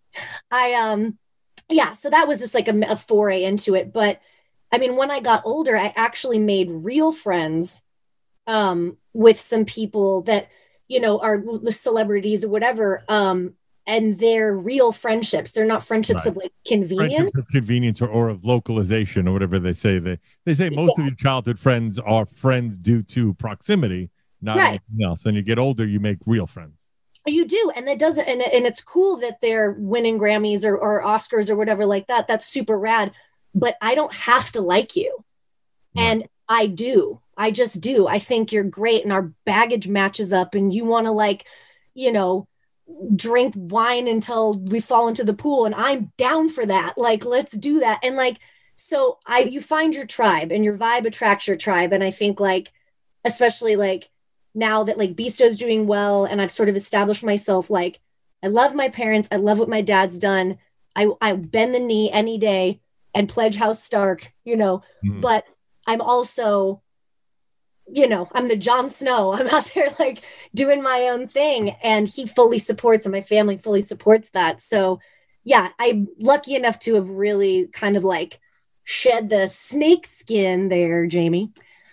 so that was just like a foray into it. But I mean, when I got older, I actually made real friends with some people that, you know, are the celebrities or whatever. And they're real friendships. They're not friendships of like convenience. Friendships of convenience or of localization or whatever they say. They say most of your childhood friends are friends due to proximity, not anything else. And you get older, you make real friends. You do. And that doesn't, and it's cool that they're winning Grammys or Oscars or whatever like that. That's super rad. But I don't have to like you. Right. And I do. I just do. I think you're great and our baggage matches up and you want to like, you know, drink wine until we fall into the pool. And I'm down for that. Like, let's do that. And like, so you find your tribe and your vibe attracts your tribe. And I think like, especially like now that like Beasto's doing well and I've sort of established myself, like, I love my parents. I love what my dad's done. I bend the knee any day and pledge House Stark, you know, but I'm also, you know, I'm the Jon Snow. I'm out there like doing my own thing and he fully supports and my family fully supports that. So yeah, I'm lucky enough to have really kind of like shed the snake skin there, Jamie,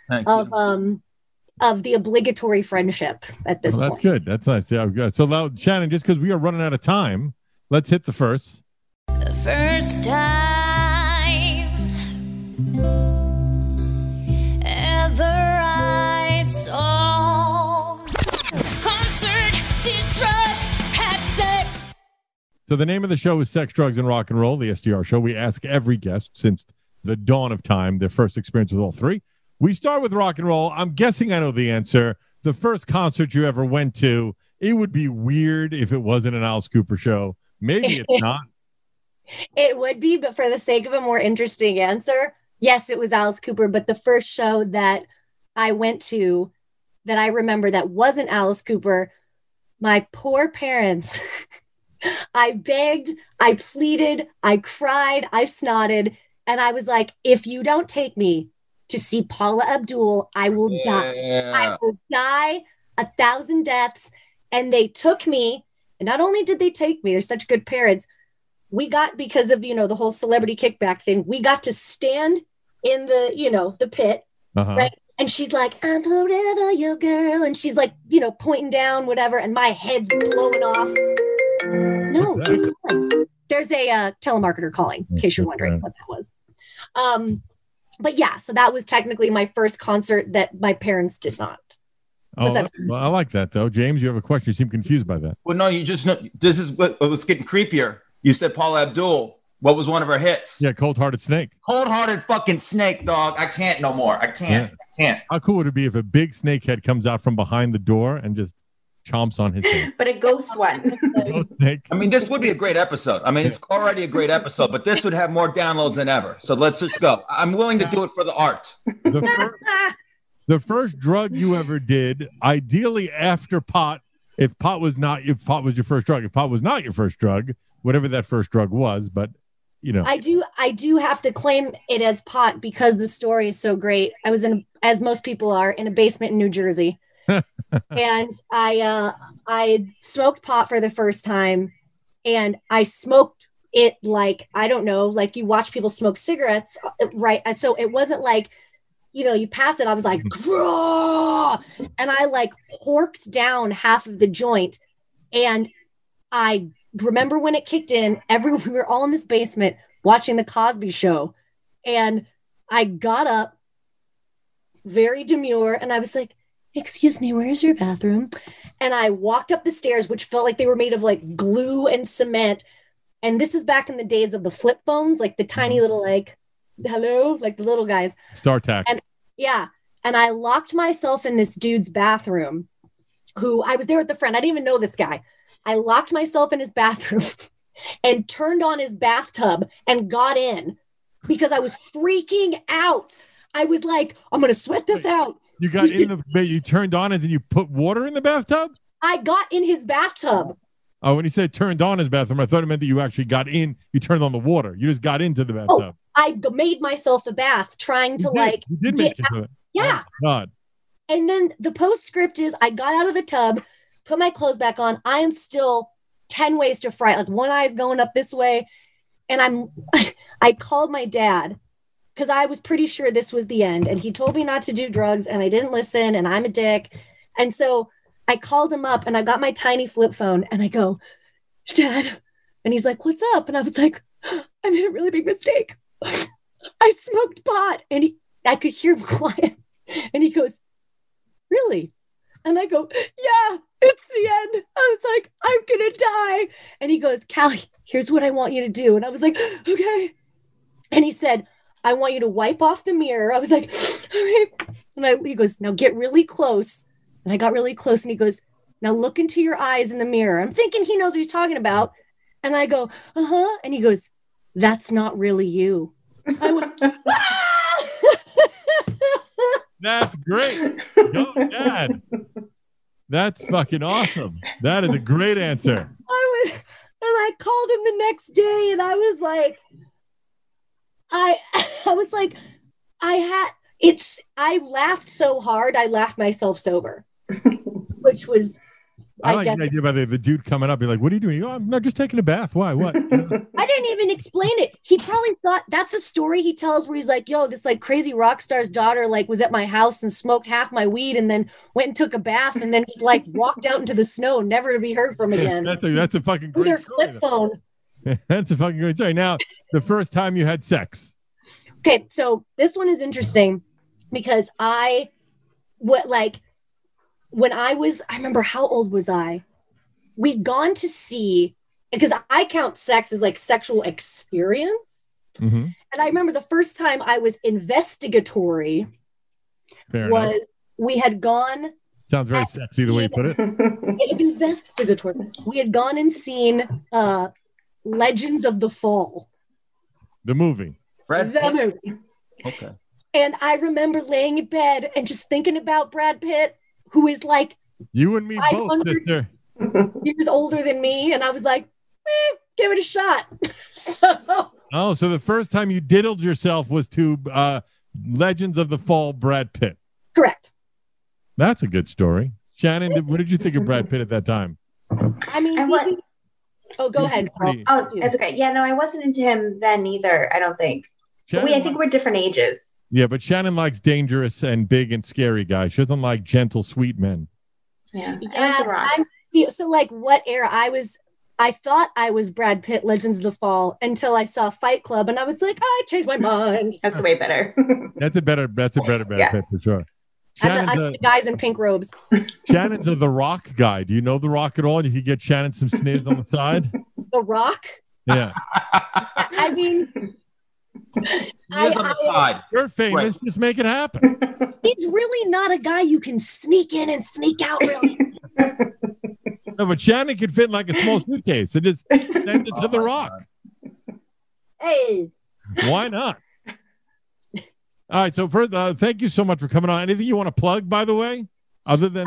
of the obligatory friendship at this point. That's good. That's nice. Yeah, good. So now, Shannon, just because we are running out of time, let's hit the first. The first time ever I saw concert, did drugs, had sex. So the name of the show is Sex, Drugs, and Rock and Roll, the SDR show. We ask every guest since the dawn of time their first experience with all three. We start with rock and roll. I'm guessing I know the answer. The first concert you ever went to, it would be weird if it wasn't an Alice Cooper show. Maybe it's not. It would be, but for the sake of a more interesting answer, yes, it was Alice Cooper. But the first show that I went to that I remember that wasn't Alice Cooper, my poor parents, I begged, I pleaded, I cried, I snotted. And I was like, if you don't take me to see Paula Abdul, I will die. I will die 1,000 deaths. And they took me. And not only did they take me, they're such good parents. We got, because of, you know, the whole celebrity kickback thing, we got to stand in the, you know, the pit. Right. And she's like, I'm forever your girl. And she's like, you know, pointing down, whatever. And my head's blowing off. No, there's a telemarketer calling, in case you're wondering what that was. But yeah, so that was technically my first concert that my parents did not. Well, I like that though. James, you have a question. You seem confused by that. Well, no, you just know this is what's getting creepier. You said Paula Abdul. What was one of her hits? Yeah, Cold Hearted Snake. Cold Hearted fucking Snake, dog. I can't no more. I can't. How cool would it be if a big snake head comes out from behind the door and just chomps on his head. But a ghost one. Ghost snake. I mean, this would be a great episode. I mean, it's already a great episode, but this would have more downloads than ever. So let's just go. I'm willing to do it for the art. The first drug you ever did, ideally after pot, if pot was your first drug, if pot was not your first drug, whatever that first drug was, but I do have to claim it as pot because the story is so great. I was as most people are, in a basement in New Jersey. And I smoked pot for the first time, and I smoked it like, I don't know, like you watch people smoke cigarettes, right? And so it wasn't like, you pass it. I was like, "Grrr!" And I like horked down half of the joint. And I remember when it kicked in, we were all in this basement watching the Cosby Show. And I got up very demure and I was like, "Excuse me, where's your bathroom?" And I walked up the stairs, which felt like they were made of like glue and cement. And this is back in the days of the flip phones, like the tiny little, like, hello, like the little guys. StarTAC. And yeah. And I locked myself in this dude's bathroom, who I was there with a friend. I didn't even know this guy. I locked myself in his bathroom and turned on his bathtub and got in because I was freaking out. I was like, "I'm going to sweat this out." You got in you turned on it, and you put water in the bathtub? I got in his bathtub. Oh, when you said turned on his bathroom, I thought it meant that you actually got in, you turned on the water. You just got into the bathtub. I made myself a bath trying to You did make it. Yeah. Oh, God. And then the postscript is I got out of the tub, put my clothes back on. I am still 10 ways to fright. Like one eye is going up this way. And I called my dad because I was pretty sure this was the end. And he told me not to do drugs and I didn't listen and I'm a dick. And so I called him up and I got my tiny flip phone and I go, "Dad." And he's like, "What's up?" And I was like, "I made a really big mistake. I smoked pot." And I could hear him quiet. And he goes, "Really?" And I go, "Yeah, it's the end." I was like, "I'm going to die." And he goes, "Callie, here's what I want you to do." And I was like, "Okay." And he said, "I want you to wipe off the mirror." I was like, "All right." And he goes, "Now get really close." And I got really close and he goes, "Now look into your eyes in the mirror." I'm thinking he knows what he's talking about. And I go, "Uh-huh." And he goes, "That's not really you." I went, "Ah!" That's great. Go, Dad. That's fucking awesome. That is a great answer. I called him the next day and I was like, I laughed so hard, I laughed myself sober, which was, I like the idea about the dude coming up, be like, "What are you doing?" You go, "I'm not just taking a bath." Why? What? I didn't even explain it. He probably thought that's a story he tells where he's like, "Yo, this like crazy rock star's daughter like was at my house and smoked half my weed and then went and took a bath and then he like walked out into the snow, never to be heard from again." That's a fucking great their story. flip phone. That's a fucking great story. Now, the first time you had sex. Okay, so this one is interesting because I remember, how old was I? We'd gone to see, because I count sex as like sexual experience. Mm-hmm. And I remember the first time I was investigatory we had gone. Sounds very sexy the way you put it. Investigatory. We had gone and seen Legends of the Fall. The movie. The movie. Okay. And I remember laying in bed and just thinking about Brad Pitt, who is like you and me both, sister. Years older than me. And I was like, give it a shot. So the first time you diddled yourself was to Legends of the Fall, Brad Pitt. Correct. That's a good story. Shannon, what did you think of Brad Pitt at that time? I mean, go ahead. Oh, it's okay. Yeah, no, I wasn't into him then either, I don't think. I think we're different ages. Yeah, but Shannon likes dangerous and big and scary guys. She doesn't like gentle, sweet men. Yeah, I like The Rock. So like what era I thought I was Brad Pitt, Legends of the Fall, until I saw Fight Club, and I was like, I changed my mind. That's way better. That's a better Brad Pitt for sure. I'm the guys in pink robes. Shannon's a The Rock guy. Do you know The Rock at all? Did he get Shannon some sniz on the side? The Rock? Yeah. I mean, he is on the side. You're famous. Just make it happen. He's really not a guy you can sneak in and sneak out, really. No, but Shannon could fit in like a small suitcase and just send it to The Rock. Hey. Why not? All right. So first, thank you so much for coming on. Anything you want to plug, by the way, other than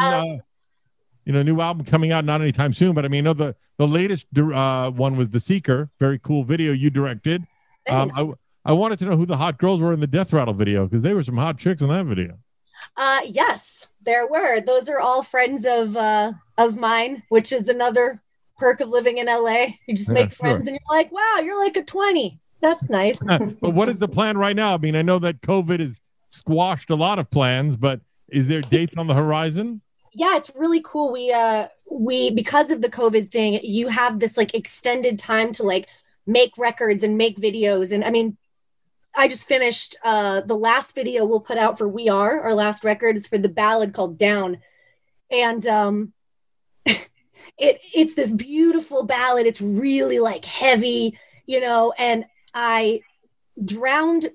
new album coming out not anytime soon? But I mean, the latest one was The Seeker. Very cool video you directed. I wanted to know who the hot girls were in the Death Rattle video because they were some hot chicks in that video. Yes, there were. Those are all friends of mine, which is another perk of living in LA. You just make friends and you're like, wow, you're like a 20. That's nice. But what is the plan right now? I mean, I know that COVID has squashed a lot of plans, but is there dates on the horizon? Yeah, it's really cool. We because of the COVID thing, you have this like extended time to like make records and make videos. And I mean, I just finished the last video we'll put out for We Are. Our last record is for the ballad called Down. And it's this beautiful ballad. It's really like heavy, and I drowned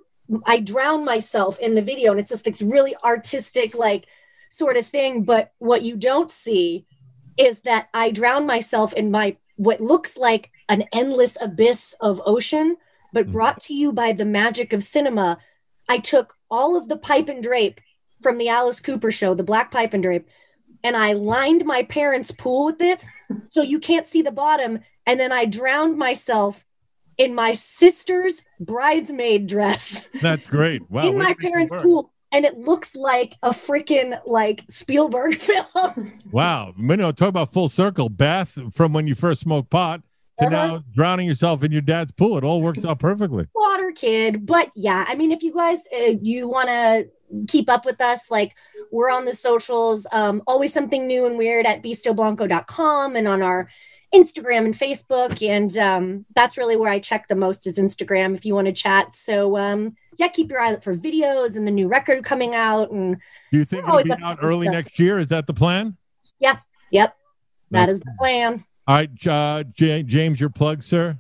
myself in the video. And it's just this really artistic, like sort of thing. But what you don't see is that I drowned myself in what looks like an endless abyss of ocean, but brought to you by the magic of cinema. I took all of the pipe and drape from the Alice Cooper show, the black pipe and drape, and I lined my parents' pool with it so you can't see the bottom. And then I drowned myself in my sister's bridesmaid dress. That's great. Wow. In my parents' pool. And it looks like a freaking like Spielberg film. Wow. Talk about full circle. Bath from when you first smoked pot to now drowning yourself in your dad's pool. It all works out perfectly. Water kid. But yeah, I mean, if you guys, you want to keep up with us, like we're on the socials, always something new and weird at bestioblanco.com and on our Instagram and Facebook. And that's really where I check the most is Instagram if you want to chat. So yeah, keep your eye out for videos and the new record coming out. And do you think it'll be out early next year? Is that the plan? Yeah. Yep. That is the plan. All right, James, your plug, sir.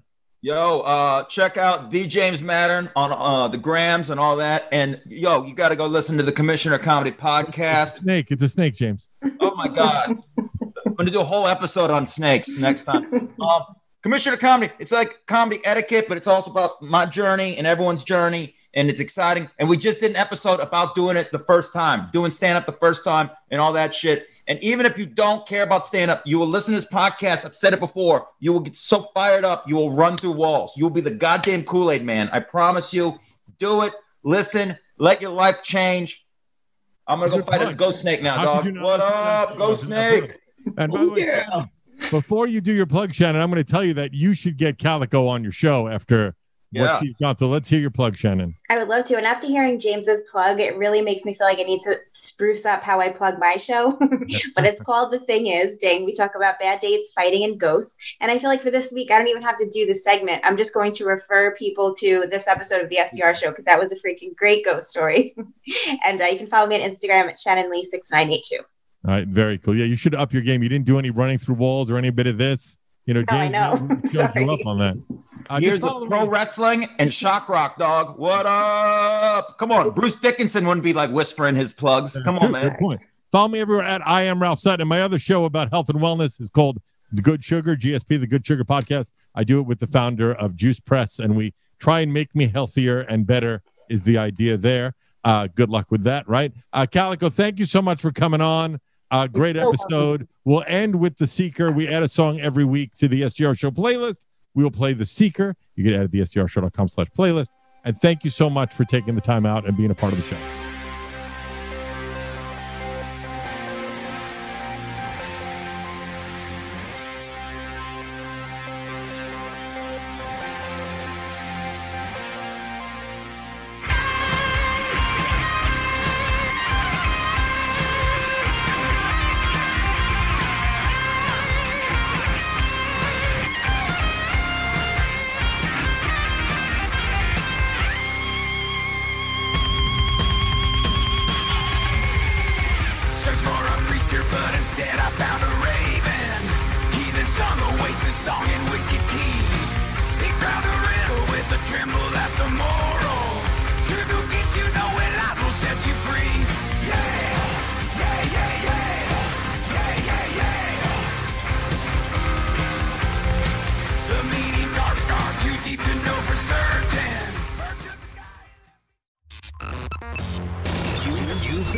Yo, check out the James Mattern on the grams and all that. And yo, you got to go listen to the Commissioner Comedy Podcast. It's a snake, James. Oh my God. I'm going to do a whole episode on snakes next time. Commissioner Comedy, it's like comedy etiquette, but it's also about my journey and everyone's journey, and it's exciting. And we just did an episode about doing it the first time, doing stand-up the first time and all that shit. And even if you don't care about stand-up, you will listen to this podcast. I've said it before. You will get so fired up, you will run through walls. You will be the goddamn Kool-Aid man. I promise you. Do it. Listen. Let your life change. I'm going to go fight a ghost snake now, dog. What up, ghost snake? And by the way, yeah. Before you do your plug, Shannon, I'm going to tell you that you should get Calico on your show after what she's got. So let's hear your plug, Shannon. I would love to. And after hearing James's plug, it really makes me feel like I need to spruce up how I plug my show. But it's called The Thing Is. Dang, we talk about bad dates, fighting, and ghosts. And I feel like for this week, I don't even have to do the segment. I'm just going to refer people to this episode of the SDR show because that was a freaking great ghost story. And you can follow me on Instagram at ShannonLee6982. All right, very cool. Yeah, you should up your game. You didn't do any running through walls or any bit of this. James, I know. You up on that. Here's the pro wrestling and shock rock, dog. What up? Come on. Bruce Dickinson wouldn't be like whispering his plugs. Come on, man. Good point. Follow me everywhere at I Am Ralph Sutton. And my other show about health and wellness is called The Good Sugar, GSP, The Good Sugar Podcast. I do it with the founder of Juice Press, and we try and make me healthier and better is the idea there. Good luck with that, right? Calico, thank you so much for coming on. Great episode. We'll end with The Seeker. We add a song every week to the SDR Show playlist. We will play The Seeker. You can add it to the SDRshow.com/playlist. And thank you so much for taking the time out and being a part of the show.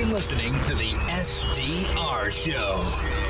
been listening to the SDR Show.